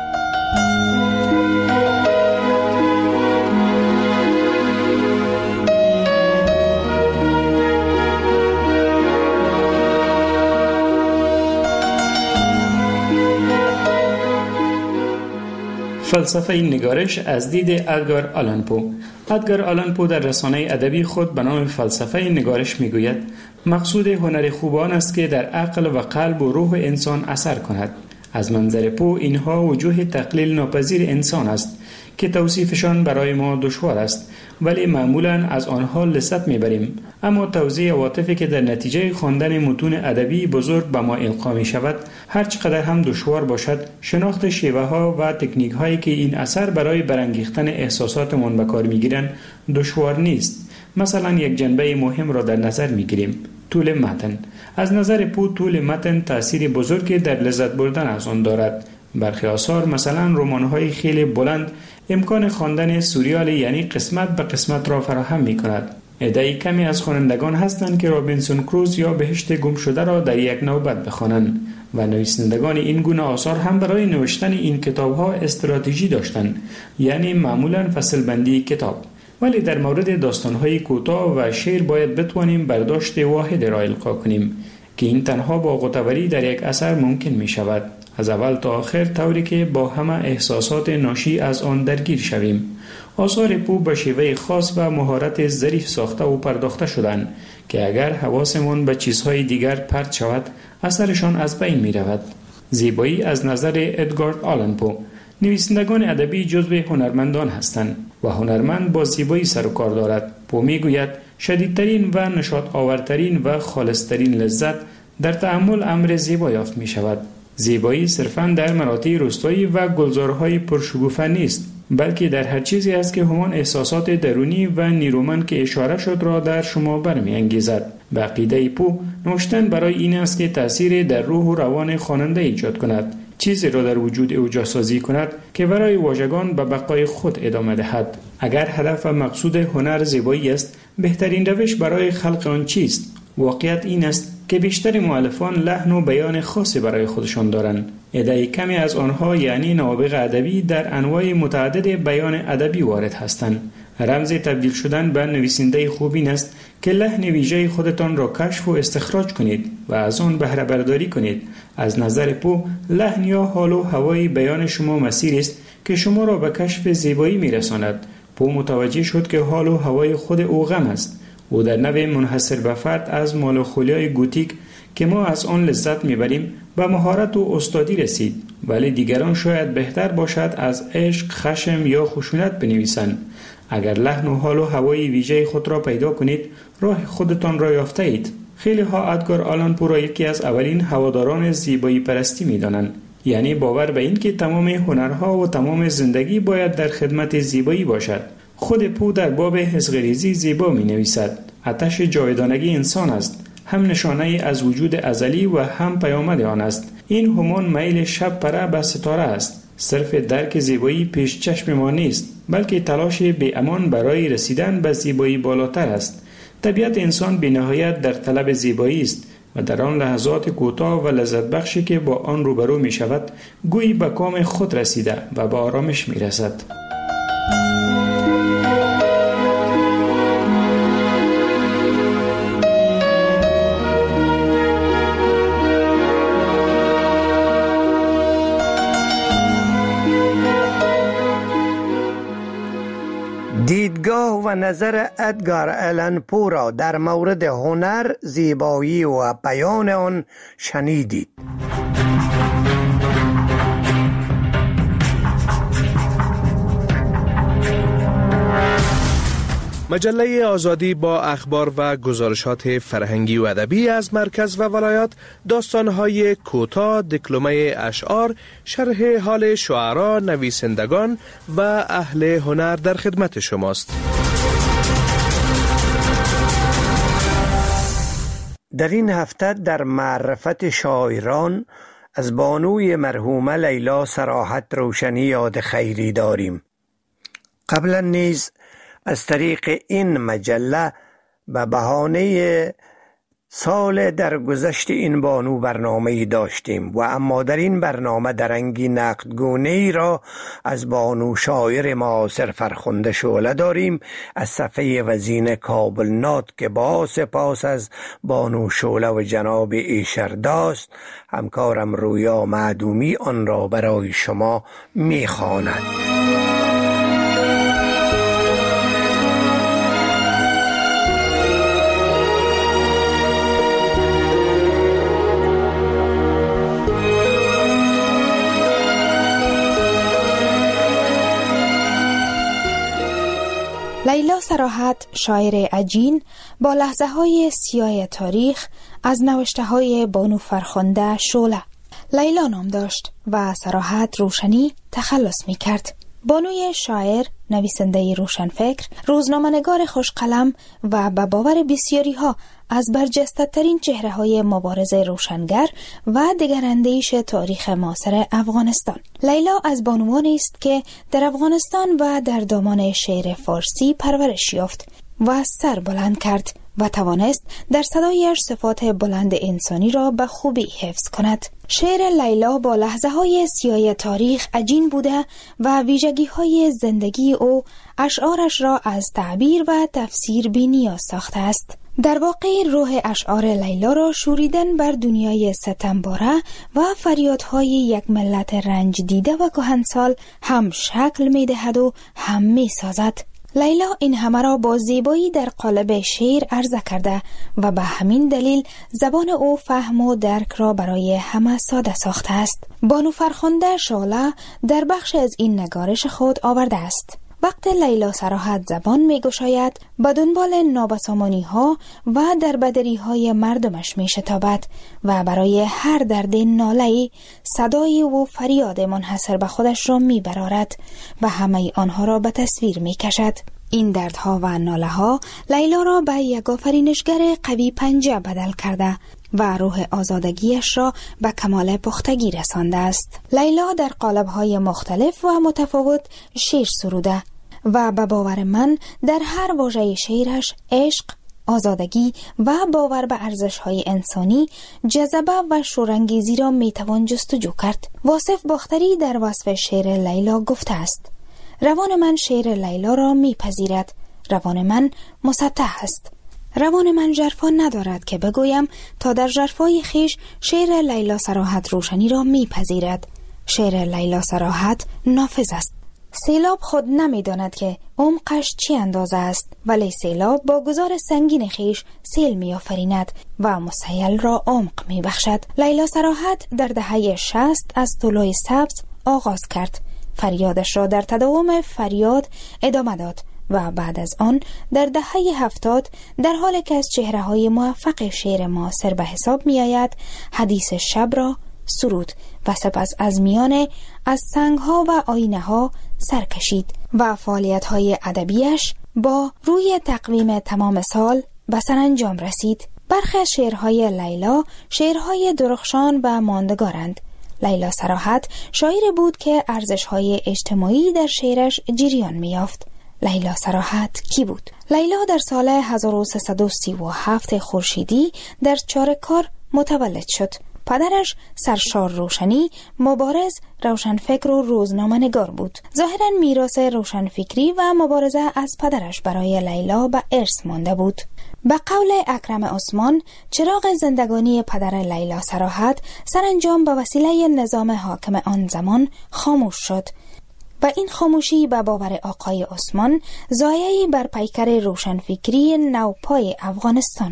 فلسفه این نگارش از دید ادگار آلن پو. ادگار آلن پو در رسانه ادبی خود به نام فلسفه این نگارش میگوید مقصود هنر خوبان است که در عقل و قلب و روح انسان اثر کند. از منظر پو اینها وجوه تقلیل ناپذیر انسان است که توصیفشان برای ما دشوار است، ولی معمولا از آنها لذت میبریم. اما توزیع عواطفی که در نتیجه خواندن متون ادبی بزرگ به ما القا می شود، هر چقدر هم دشوار باشد، شناخت شیوه ها و تکنیک هایی که این اثر برای برانگیختن احساساتمان به کار میگیرند دشوار نیست. مثلا یک جنبه مهم را در نظر میگیریم: طول متن. از نظر پو طول متن تأثیر بزرگی در لذت بردن از آن دارد. برخی آثار مثلا رمان‌های خیلی بلند امکان خواندن سریال یعنی قسمت به قسمت را فراهم می کند. عده‌ای کمی از خوانندگان هستند که رابینسون کروزو یا بهشت گم شده را در یک نوبت بخوانند و نویسندگان این گونه آثار هم برای نوشتن این کتاب‌ها استراتژی داشتند، یعنی معمولا فصل بندی کتاب. ولی در مورد داستان‌های کوتاه و شعر باید بتوانیم برداشت واحد را القا کنیم که این تنها با غوطه‌وری در یک اثر ممکن می شود، از اول تا آخر، طوری که با همه احساسات ناشی از آن درگیر شویم. آثار پو به شیوه خاص و مهارت ظریف ساخته و پرداخته شدند که اگر حواسمون به چیزهای دیگر پرت شود، اثرشان از بین می رود. زیبایی از نظر ادگار آلن پو. نویسندگان ادبی جزو هنرمندان هستند و هنرمند با زیبایی سر و کار دارد. پو می گوید شدیدترین و نشاط آورترین و خالصترین لذت در تأمل امر زیبا یافت می شود. زیبایی صرفاً در مناطق روستایی و گلزارهای پرشکوفه نیست، بلکه در هر چیزی است که همان احساسات درونی و نیرومند که اشاره شد را در شما برمی انگیزد. به عقیده پو، نوشتن برای این است که تأثیر در روح و روان خواننده ایجاد کند، چیزی را در وجود او جاسازی کند که برای واژگان به بقای خود ادامه دهد. اگر هدف و مقصود هنر زیبایی است، بهترین روش برای خلق آن چیست؟ واقعیت این است که بیشتر مؤلفان لحن و بیان خاصی برای خودشان دارند. عده کمی از آنها یعنی نوابغ ادبی در انواع متعدد بیان ادبی وارد هستند. رمز تبدیل شدن به نویسنده خوب این است که لحن ویژه خودتان را کشف و استخراج کنید و از آن بهره برداری کنید. از نظر پو، لحن یا حال و هوای بیان شما مسیری است که شما را به کشف زیبایی میرساند. پو متوجه شد که حال و هوای خود او غم است. او در نوع منحصر به فرد از مالوخولیای گوتیک که ما از آن لذت میبریم به مهارت و استادی رسید، ولی دیگران شاید بهتر باشد از عشق، خشم یا خشونت بنویسند. اگر لحن و حال و هوای ویژه خود را پیدا کنید، راه خودتان را یافته اید. خیلی ها ادگار آلن پو را یکی از اولین هواداران زیبایی پرستی میدانند، یعنی باور به این که تمام هنرها و تمام زندگی باید در خدمت زیبایی باشد. خود پو در باب حسغریزی زیبا می نویسد: آتش جاودانگی انسان است، هم نشانه از وجود ازلی و هم پیامد آن است. این همان میل شب پره به ستاره است. صرف درک زیبایی پیش چشم ما نیست، بلکه تلاش بی امان برای رسیدن به زیبایی بالاتر است. طبیعت انسان بی نهایت در طلب زیبایی است و در آن لحظات کوتاه و لذت بخشی که با آن روبرو می شود، گویی به کام خود رسیده و به آرامش می رسد. دیدگاه و نظر ادگار آلن پو را در مورد هنر، زیبایی و بیان آن شنیدید. مجله آزادی با اخبار و گزارشات فرهنگی و ادبی از مرکز و ولایات، داستان‌های کوتاه، دکلمه اشعار، شرح حال شعرا، نویسندگان و اهل هنر در خدمت شماست. در این هفته در معرفت شاعران از بانوی مرحومه لیلا صراحت روشنی یاد خیری داریم. قبلا نیز از طریق این مجله به بهانه سال درگذشت این بانو برنامه‌ای داشتیم و اما در این برنامه درنگی نقدگونه‌ای را از بانو شاعر معاصر فرخنده شعله داریم از صفحه وزین کابل نات که با سپاس از بانو شعله و جناب ایشرداست همکارم رویا معدومی آن را برای شما می‌خواند. لیلا صراحت، شاعر عجین، با لحظه های سیاه تاریخ از نوشته های بانو فرخنده شعله. لیلا نام داشت و صراحت روشنی تخلص می کرد. بانوی شاعر، نویسنده روشنفکر، روزنامه‌نگار خوشقلم و به باور بسیاری ها از برجسته ترین چهره های مبارزه روشنگر و دگراندیش تاریخ معاصر افغانستان. لیلا از بانوانی است که در افغانستان و در دامان شعر فارسی پرورش یافت و سر بلند کرد و توانست در صدایش صفات بلند انسانی را به خوبی حفظ کند. شعر لیلا با لحظه های سیاه تاریخ عجین بوده و ویژگی های زندگی او اشعارش را از تعبیر و تفسیر بی نیاز ساخته است. در واقع روح اشعار لیلا را شوریدن بر دنیای ستمباره و فریادهای یک ملت رنج دیده و کهنسال هم شکل می دهد و هم می سازد. لیلا این همه را با زیبایی در قالب شعر عرضه کرده و به همین دلیل زبان او فهم و درک را برای همه ساده ساخته است. بانو فرخنده شعله در بخش از این نگارش خود آورده است: وقت لیلا صراحت زبان می گشاید به دنبال نابسامانی ها و در بدری های مردمش می شتابد و برای هر درد ناله‌ای صدای و فریاد منحصر به خودش را می برارد و همه آنها را به تصویر می کشد. این دردها و ناله ها لیلا را به یک آفرینشگر قوی پنجه بدل کرده و روح آزادگیش را به کمال پختگی رسانده است. لیلا در قالب‌های مختلف و متفاوت شعر سروده و به باور من در هر واژه شعرش عشق، آزادگی و باور به ارزش‌های انسانی، جذبه و شورانگیزی را میتوان جستجو کرد. واصف باختری در وصف شعر لیلا گفته است: روان من شعر لیلا را میپذیرد، روان من مسطح است. روان من ژرفا ندارد که بگویم تا در ژرفای خیش شعر لیلا صراحت روشنی را میپذیرد. شعر لیلا صراحت نافذ است. سیلاب خود نمیداند که عمقش چی اندازه است، ولی سیلاب با گذار سنگین خیش سیل می آفریند و مسیل را عمق می بخشد. لیلا صراحت در دهه شصت از طلوع سبز آغاز کرد. فریادش را در تداوم فریاد ادامه داد و بعد از آن در دهه هفتاد در حالی که از چهره های موفق شعر معاصر به حساب می آید حدیث شب را سرود و سپس از میان از سنگ ها و آینه ها سر کشید و فعالیت های ادبیش با روی تقویم تمام سال به سرانجام رسید. برخی از شعرهای لیلا شعرهای درخشان و ماندگارند. لیلا صراحت شاعری بود که ارزش‌های اجتماعی در شعرش جریان می‌یافت. لیلا صراحت کی بود؟ لیلا در سال هزار و سیصد و سی و هفت خورشیدی در چارکار متولد شد. پدرش سرشار روشنی، مبارز، روشنفکر و روزنامه‌نگار بود. ظاهراً میراث روشنفکری و مبارزه از پدرش برای لیلا به ارث مانده بود. به قول اکرم عثمان، چراغ زندگانی پدر لیلا صراحت سرانجام به وسیله نظام حاکم آن زمان خاموش شد و این خاموشی به باور آقای عثمان ضایعی بر پیکر روشنفکری نوپای افغانستان بود.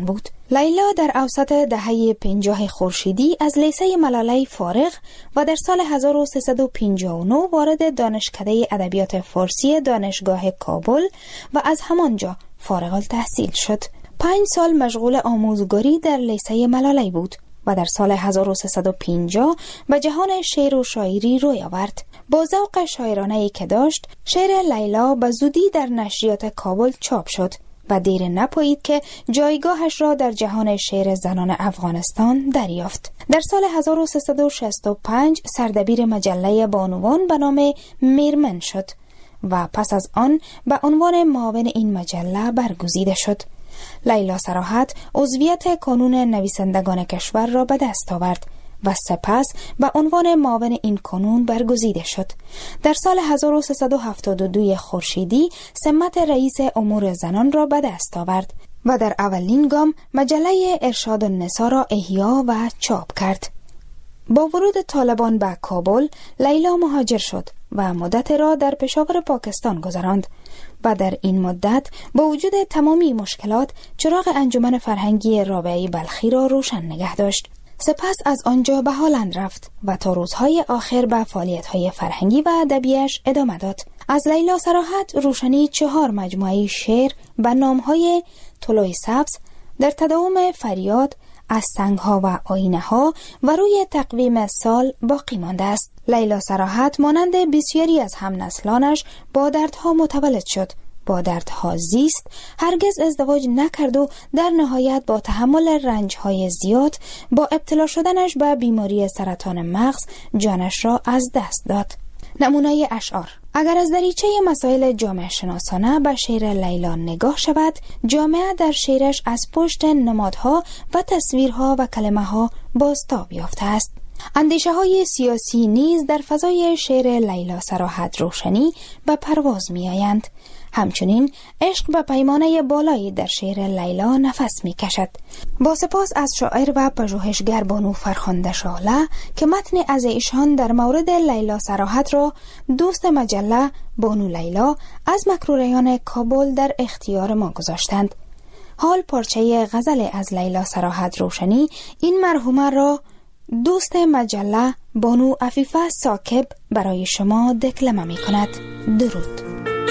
لیلا در اوسط دهه پنجاه خورشیدی از لیسه ملالای فارغ و در سال هزار و سیصد و پنجاه و نه وارد دانشکده ادبیات فارسی دانشگاه کابل و از همانجا فارغ التحصیل شد. پنج سال مشغول آموزگاری در لیسه ملالای بود و در سال هزار و سیصد و پنجاه به جهان شعر و شاعری روی آورد. با ذوق شاعرانه‌ای که داشت، شعر لیلا به زودی در نشریات کابل چاپ شد و دیر نپایید که جایگاهش را در جهان شعر زنان افغانستان دریافت. در سال هزار و سیصد و شصت و پنج سردبیر مجله بانوان به نام میرمن شد و پس از آن به عنوان معاون این مجله برگزیده شد. لیلا صراحت عضویت کانون نویسندگان کشور را به دست آورد و سپس به عنوان معاون این کانون برگزیده شد. در سال هزار و سیصد و هفتاد و دو خورشیدی سمت رئیس امور زنان را به دست آورد و در اولین گام مجله ارشاد النساء را احیا و چاپ کرد. با ورود طالبان به کابل، لیلا مهاجر شد و مدت را در پشاور پاکستان گذراند و در این مدت با وجود تمامی مشکلات چراغ انجمن فرهنگی رابعه بلخی را روشن نگه داشت. سپس از آنجا به هلند رفت و تا روزهای آخر به فعالیت‌های فرهنگی و ادبیش ادامه داد. از لیلا صراحت روشنی چهار مجموعه شعر به نام‌های طلوع سبز، در تداوم فریاد، از سنگ‌ها و آینه‌ها و روی تقویم سال باقی مانده است. لیلا صراحت مانند بسیاری از همنسلانش با دردها متولد شد، با دردها زیست، هرگز ازدواج نکرد و در نهایت با تحمل رنج‌های زیاد با ابتلا شدنش به بیماری سرطان مغز جانش را از دست داد. نمونه اشعار: اگر از دریچه مسائل جامعه شناسانه به شعر لیلا نگاه شود، جامعه در شعرش از پشت نمادها و تصویرها و کلمه ها بازتاب یافته است. اندیشه های سیاسی نیز در فضای شعر لیلا صراحت روشنی به پرواز می آیند. همچنین عشق به پیمانه بالایی در شعر لیلا نفس می کشد. با سپاس از شاعر و پژوهشگر بانو فرخنده شعله که متن از ایشان در مورد لیلا صراحت را دوست مجله بانو لیلا از مکروریان کابل در اختیار ما گذاشتند. حال پارچه غزل از لیلا صراحت روشنی این مرحومه را دوست مجله بانو عفیفه ساکب برای شما دکلمه می کند. درود.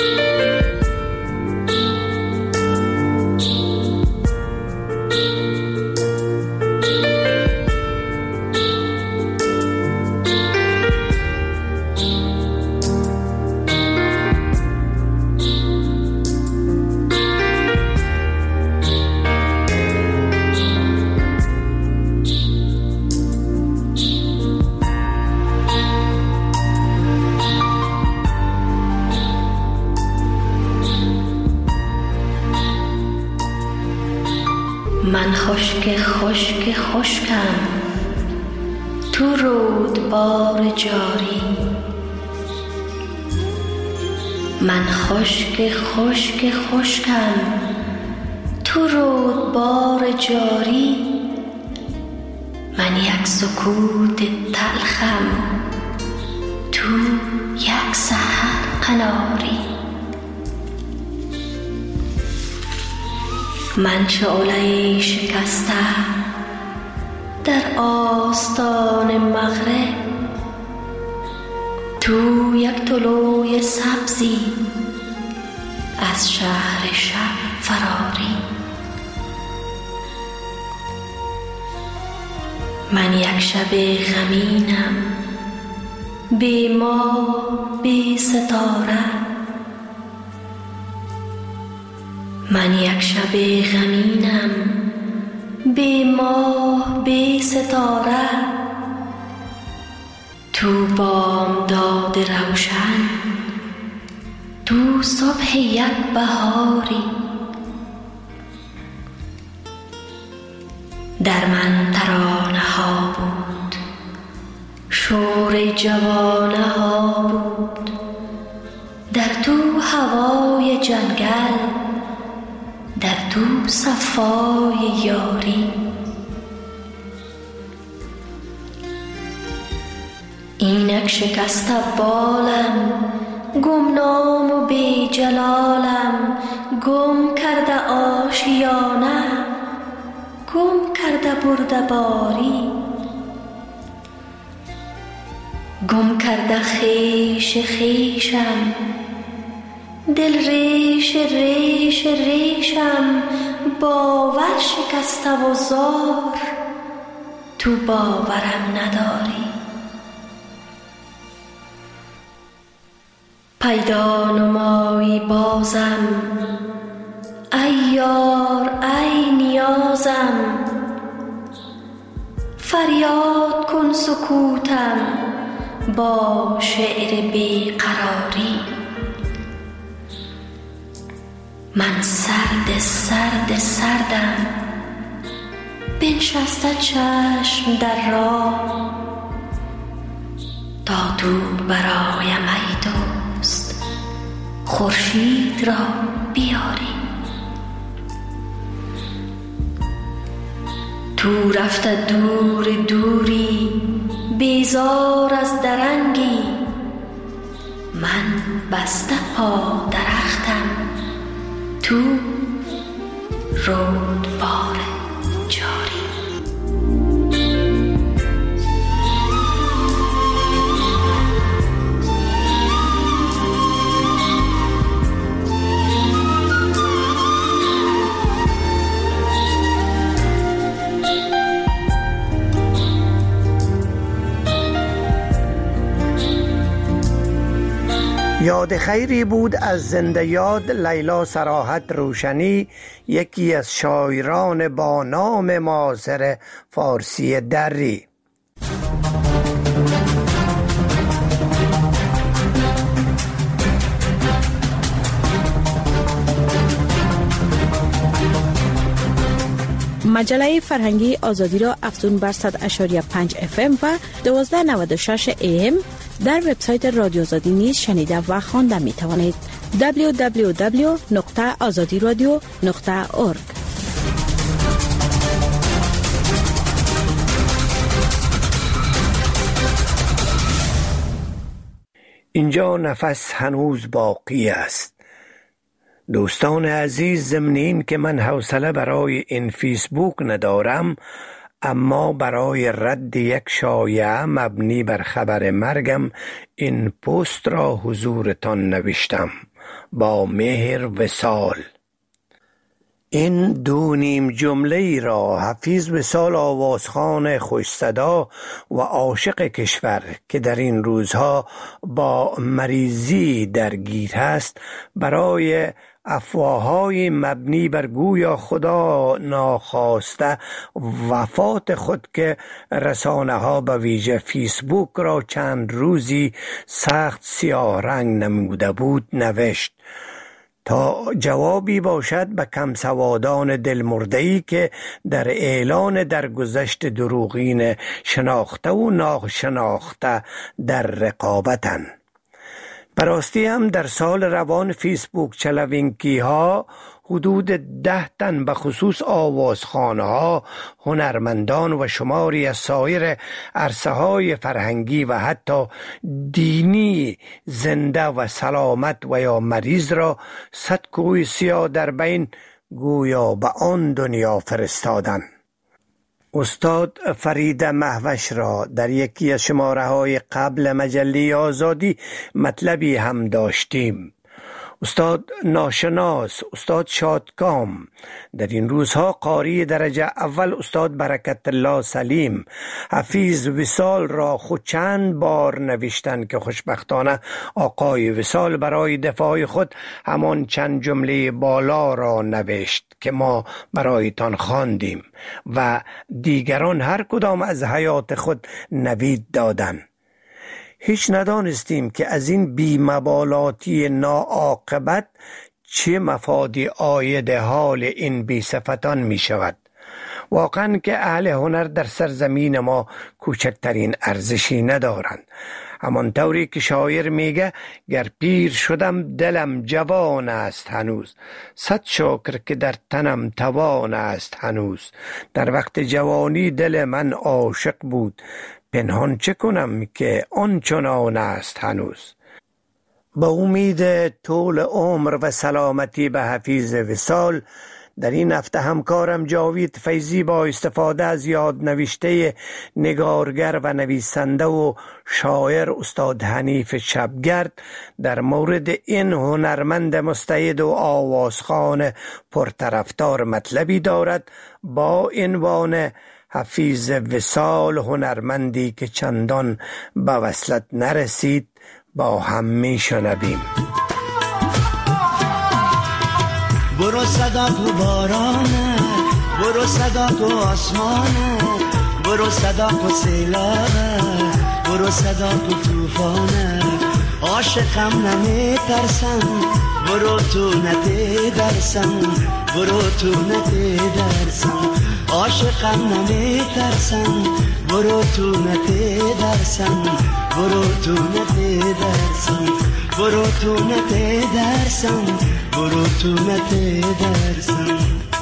من خشک خشک خشکم تو رودبار جاری، من خشک خشک خشکم تو رودبار جاری، من یک سکوت تلخم تو یک سحر قناری، من شعله شکسته در آستان مغرب، تو یک طلوع سبزی از شهر شب فراری، من یک شب غمینم بی ماه بی ستاره، من یک شب غمینم بی ماه بی ستاره، تو بامداد روشن تو صبح یک بهاری، در من ترانه ها بود شور جوانه ها بود، در تو هوای جنگل در تو صفای یاری، اینک شکست بالم گمنام و بی جلالم، گم کرده آشیانه گم کرده برده باری، گم کرده خیش خیشم، دل ریش ریش ریشم، باور شکسته و زار، تو باورم نداری. پیدا نمایی بازم، ای یار ای نیازم، فریاد کن سکوتم با شعر بیقراری. من سرد سرد سردم، بنشسته چشم در راه، تا تو برایم ای دوست خورشید را بیاری. تو رفته دور دوری، بیزار از درنگی، من بسته پا درختم، تو رودبار جاری. یاد خیری بود از زنده یاد لیلا صراحت روشنی، یکی از شاعران با نام معاصر فارسی دری. مجله فرهنگی آزادی را افزون بر صد و پنج ممیز اف ام و دوازده نود و شش ای ام در وبسایت رادیو آزادی نیز شنیده و خوانده می توانید. دبلیو دبلیو دبلیو نقطه آزادی رادیو نقطه اورگ. اینجا نفس هنوز باقی است. دوستان عزیز، ضمن این که من حوصله برای این فیسبوک ندارم، اما برای رد یک شایعه مبنی بر خبر مرگم این پست را حضورتان نوشتم. با مهر وصال. این دو نیم جمله را حفیظ وصال آوازخوان خوش صدا و عاشق کشور که در این روزها با مریضی درگیر است، برای افواه‌های مبنی بر گویا خدا ناخواسته وفات خود که رسانه‌ها به ویژه فیسبوک را چند روزی سخت سیاه رنگ نموده بود نوشت، تا جوابی باشد به کم سوادان دلمرده‌ای که در اعلان درگذشت دروغین شناخته و ناشناخته در رقابتند. براستی هم در سال روان فیسبوک چلوینکی ها حدود ده تن به خصوص آوازخوانه ها، هنرمندان و شماری از سایر عرصه های فرهنگی و حتی دینی زنده و سلامت و یا مریض را صد کوه سیاه در بین گویا به آن دنیا فرستادند. استاد فرید مهوش را در یکی از شماره های قبل مجله آزادی مطلبی هم داشتیم. استاد ناشناس، استاد شادکام، در این روزها قاری درجه اول استاد برکت الله سلیم، حفیظ وصال را خود چند بار نوشتند که خوشبختانه آقای وصال برای دفاع خود همان چند جمله بالا را نوشت که ما برایتان خواندیم و دیگران هر کدام از حیات خود نوید دادند. هیچ ندانستیم که از این بی‌مبالاتی ناعاقبت چه مفادی عاید حال این بی‌صفتان می شود. واقعا که اهل هنر در سرزمین ما کوچکترین ارزشی ندارند. همانطوری که شاعر میگه گر پیر شدم دلم جوان است هنوز، صد شکر که در تنم توان است هنوز. در وقت جوانی دل من عاشق بود، پنهان چه کنم که آن چنان است هنوز. با امید طول عمر و سلامتی به حفیظ وصال در این هفته همکارم جاوید فیضی با استفاده از یادنوشته نگارگر و نویسنده و شاعر استاد حنیف شبگرد در مورد این هنرمند مستعد و آوازخوان پرطرفدار مطلبی دارد با عنوان حفیظ وصال، هنرمندی که چندان به وصلت نرسید. با هم می شنویم. برو صدا تو بارانه، برو صدا تو آسمانه، برو صدا تو سیلابه، برو صدا تو توفانه. عاشقم نمی ترسم، برو تو نتی درسم، برو تو نتی درسم. عاشقم نمی ترسم، برو تو نتی درسم، برو تو نتی درسم، برو تو نتی درسم، برو تو نتی درسم.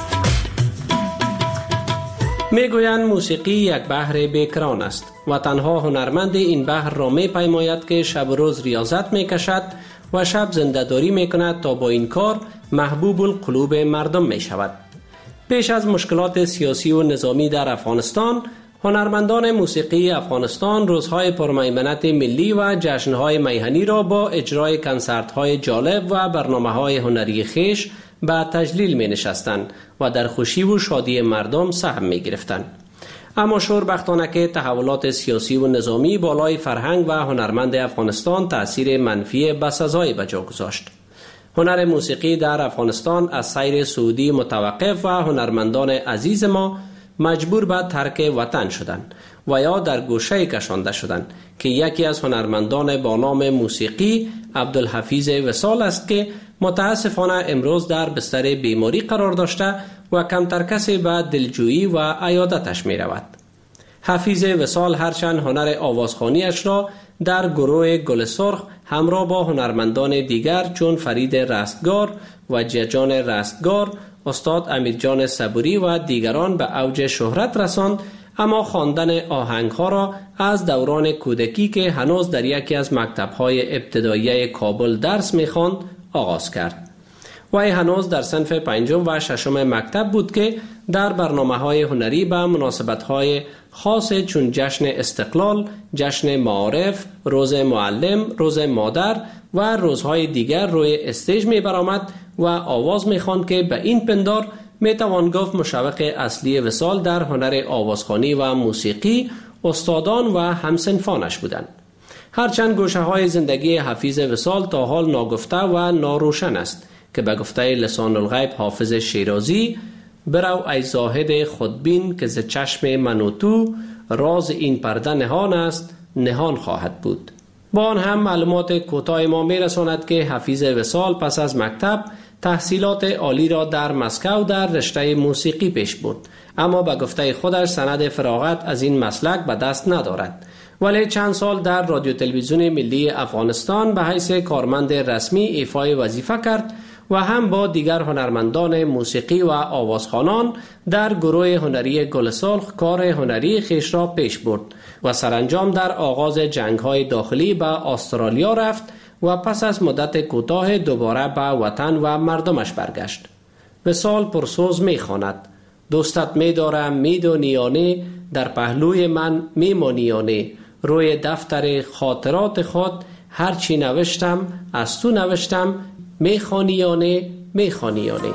میگویند موسیقی یک بحر بیکران است و تنها هنرمند این بحر را می پیماید که شب و روز ریاضت می کشد و شب زنده‌داری می کند تا با این کار محبوب القلوب مردم می شود. پیش از مشکلات سیاسی و نظامی در افغانستان، هنرمندان موسیقی افغانستان روزهای پرمیمنت ملی و جشنهای میهنی را با اجرای کنسرت‌های جالب و برنامه‌های هنری خویش به تجلیل می نشستند و در خوشی و شادی مردم سهم می گرفتند. اما شوربختانه که تحولات سیاسی و نظامی بالای فرهنگ و هنرمند افغانستان تأثیر منفی بسزایی به جا گذاشت. هنر موسیقی در افغانستان از سیر سعودی متوقف و هنرمندان عزیز ما مجبور به ترک وطن شدند و یا در گوشه کشانده شدند که یکی از هنرمندان با نام موسیقی عبدالحفیظ وصال است که متاسفانه امروز در بستر بیماری قرار داشته و کمتر کسی به دلجویی و عیادتش می رود. حفیظ وصال هرچند هنر آوازخوانیش را در گروه گل سرخ همراه با هنرمندان دیگر چون فرید رستگار و ججان رستگار، استاد امیرجان صبوری و دیگران به اوج شهرت رساند، اما خواندن آهنگ‌ها را از دوران کودکی که هنوز در یکی از مکتب‌های ابتدایی کابل درس می‌خواند آغاز کرد. وی هنوز در صنف پنجم و ششم مکتب بود که در برنامه‌های هنری به مناسبت‌های خاص چون جشن استقلال، جشن معارف، روز معلم، روز مادر و روزهای دیگر روی استیج می برآمد و آواز می خواند که به این پندار می توان گفت مشوق اصلی وصال در هنر آوازخوانی و موسیقی استادان و همسنفانش بودند. هرچند گوشه های زندگی حفیظ وصال تا حال ناگفته و ناروشن است که به گفته لسان الغیب حافظ شیرازی برو ای زاهد خودبین که ز چشم من و تو راز این پرده نهان است نهان خواهد بود. با آن هم معلومات کوتاه ما می رساند که حفیظ وصال پس از مکتب تحصیلات عالی را در مسکو در رشته موسیقی پیش برد، اما به گفته خودش سند فراغت از این مسلک به دست ندارد، ولی چند سال در رادیو تلویزیون ملی افغانستان به حیث کارمند رسمی ایفای وظیفه کرد و هم با دیگر هنرمندان موسیقی و آوازخوانان در گروه هنری گل سرخ کار هنری خویش را پیش برد و سرانجام در آغاز جنگ‌های داخلی به استرالیا رفت و پس از مدت کوتاه دوباره به وطن و مردمش برگشت. وصال پرسوز می‌خواند: دوستت می‌دارم می‌دانیانه، در پهلوی من می‌مانیانه، روی دفتر خاطرات خود هرچی نوشتم از تو نوشتم، میخوانیانه میخوانیانه.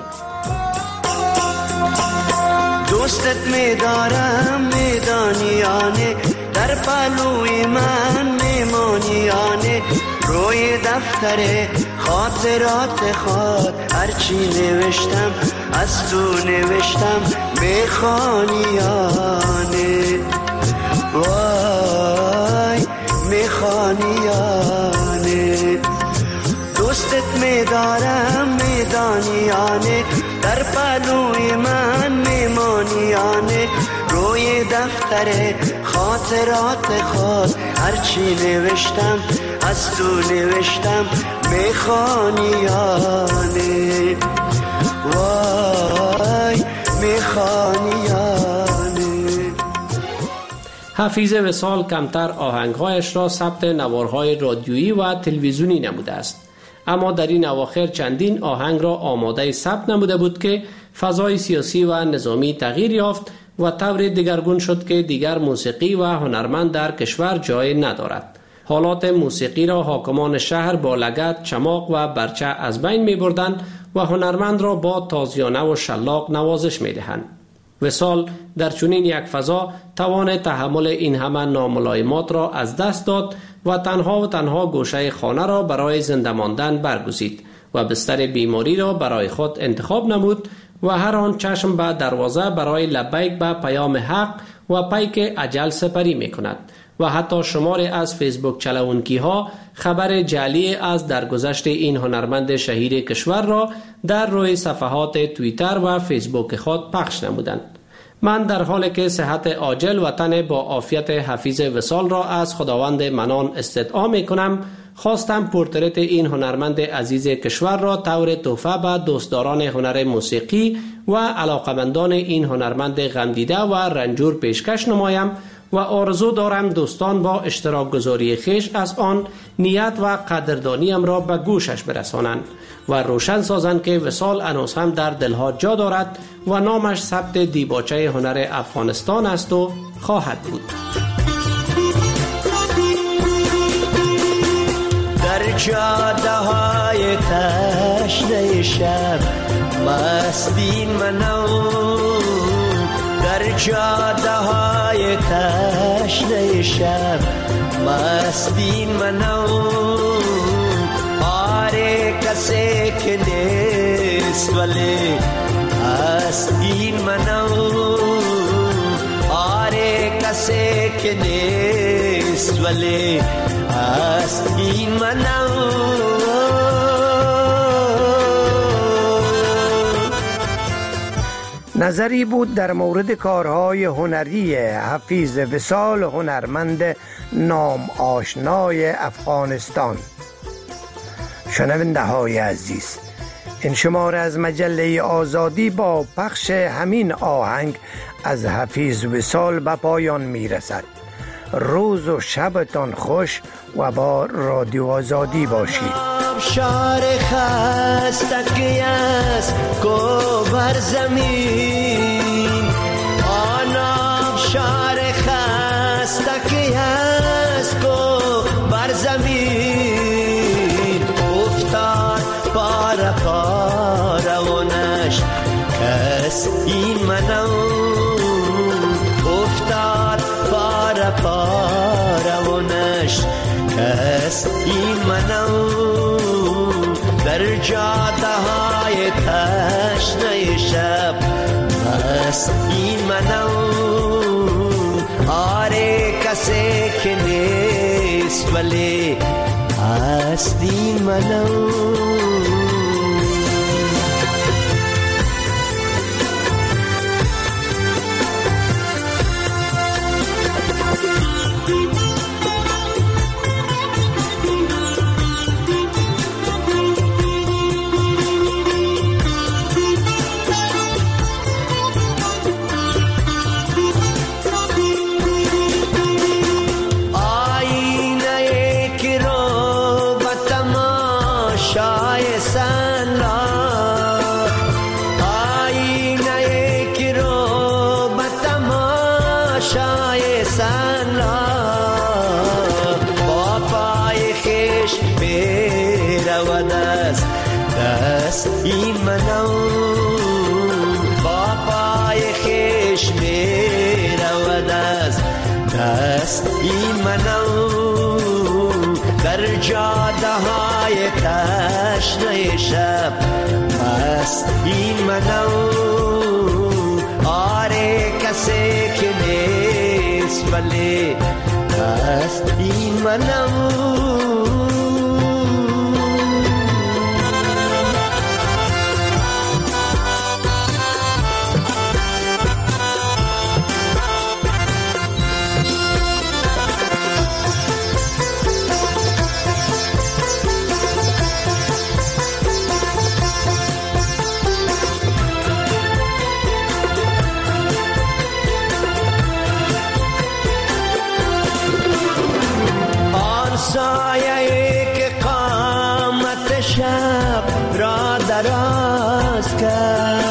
دوستت میدارم میدانیانه، در پهلوی من میمانیانه، روی دفتر خاطرات خود هرچی نوشتم از تو نوشتم، میخوانیانه وای میخوانیانه. دوستت میدارم میدانیانه، در پهلوی من میمانیانه، روی دفتر خاطرات خود هرچی نوشتم از تو نوشتم، میخوانیانه وای میخوانیانه. حفیظ وصال کمتر آهنگهایش را ثبت نوارهای رادیویی و تلویزیونی نموده است، اما در این اواخر چندین آهنگ را آماده ثبت نموده بود که فضای سیاسی و نظامی تغییر یافت و طور دیگرگون شد که دیگر موسیقی و هنرمند در کشور جای ندارد. حالات موسیقی را حاکمان شهر با لگد، چماق و برچه از بین می بردند و هنرمند را با تازیانه و شلاق نوازش می دهند. وصال در چنین یک فضا توان تحمل این همه ناملایمات را از دست داد و تنها و تنها گوشه خانه را برای زنده ماندن برگزید و بستر بیماری را برای خود انتخاب نمود و هر آن چشم به دروازه برای لبیک به پیام حق و پیک اجل سپری می کند و حتی شماری از فیسبوک چلوونکی ها خبر جعلی از درگذشت این هنرمند شهیر کشور را در روی صفحات توییتر و فیسبوک خود پخش نمودند. من در حالی که صحت عاجل و تن با عافیت حفیظ وصال را از خداوند منان استدعا می کنم، خواستم پورتریت این هنرمند عزیز کشور را طور تحفه به دوستداران هنر موسیقی و علاقمندان این هنرمند غمدیده و رنجور پیشکش نمایم و آرزو دارم دوستان با اشتراک گذاری خیش از آن نیت و قدردانیم را به گوشش برسانند و روشن سازند که وصال هنوز هم در دلها جا دارد و نامش ثبت دیباچه هنر افغانستان است و خواهد بود. در جاده های تشنه شب مستی منو، در جاده های تشنه شب مستی منو، آره کسی که نیست ولی هستی منو، آره کسی که نیست ولی هستی منو. نظری بود در مورد کارهای هنری حفیظ وصال، هنرمند نام آشنای افغانستان. شنونده های عزیز، این شماره از مجله آزادی با پخش همین آهنگ از حفیظ وصال به پایان می رسد. روز و شبتان خوش و با رادیو آزادی باشید. شار خستگی است کو بر زمین، آن شار خستگی است کو بر زمین، افتاد پار پارونش کس این منو، افتاد پار پارونش کس این منو، در جاده های تشنه شب مستی منو، آره کسی که نیست ولی هستی منو. این منو با پای خیش می رود از دست، این منو در جاده های تشنه شب مست، این منو آره کسی که نیست ولی هست، این منو. سایه که قامت شب را دراز کرد،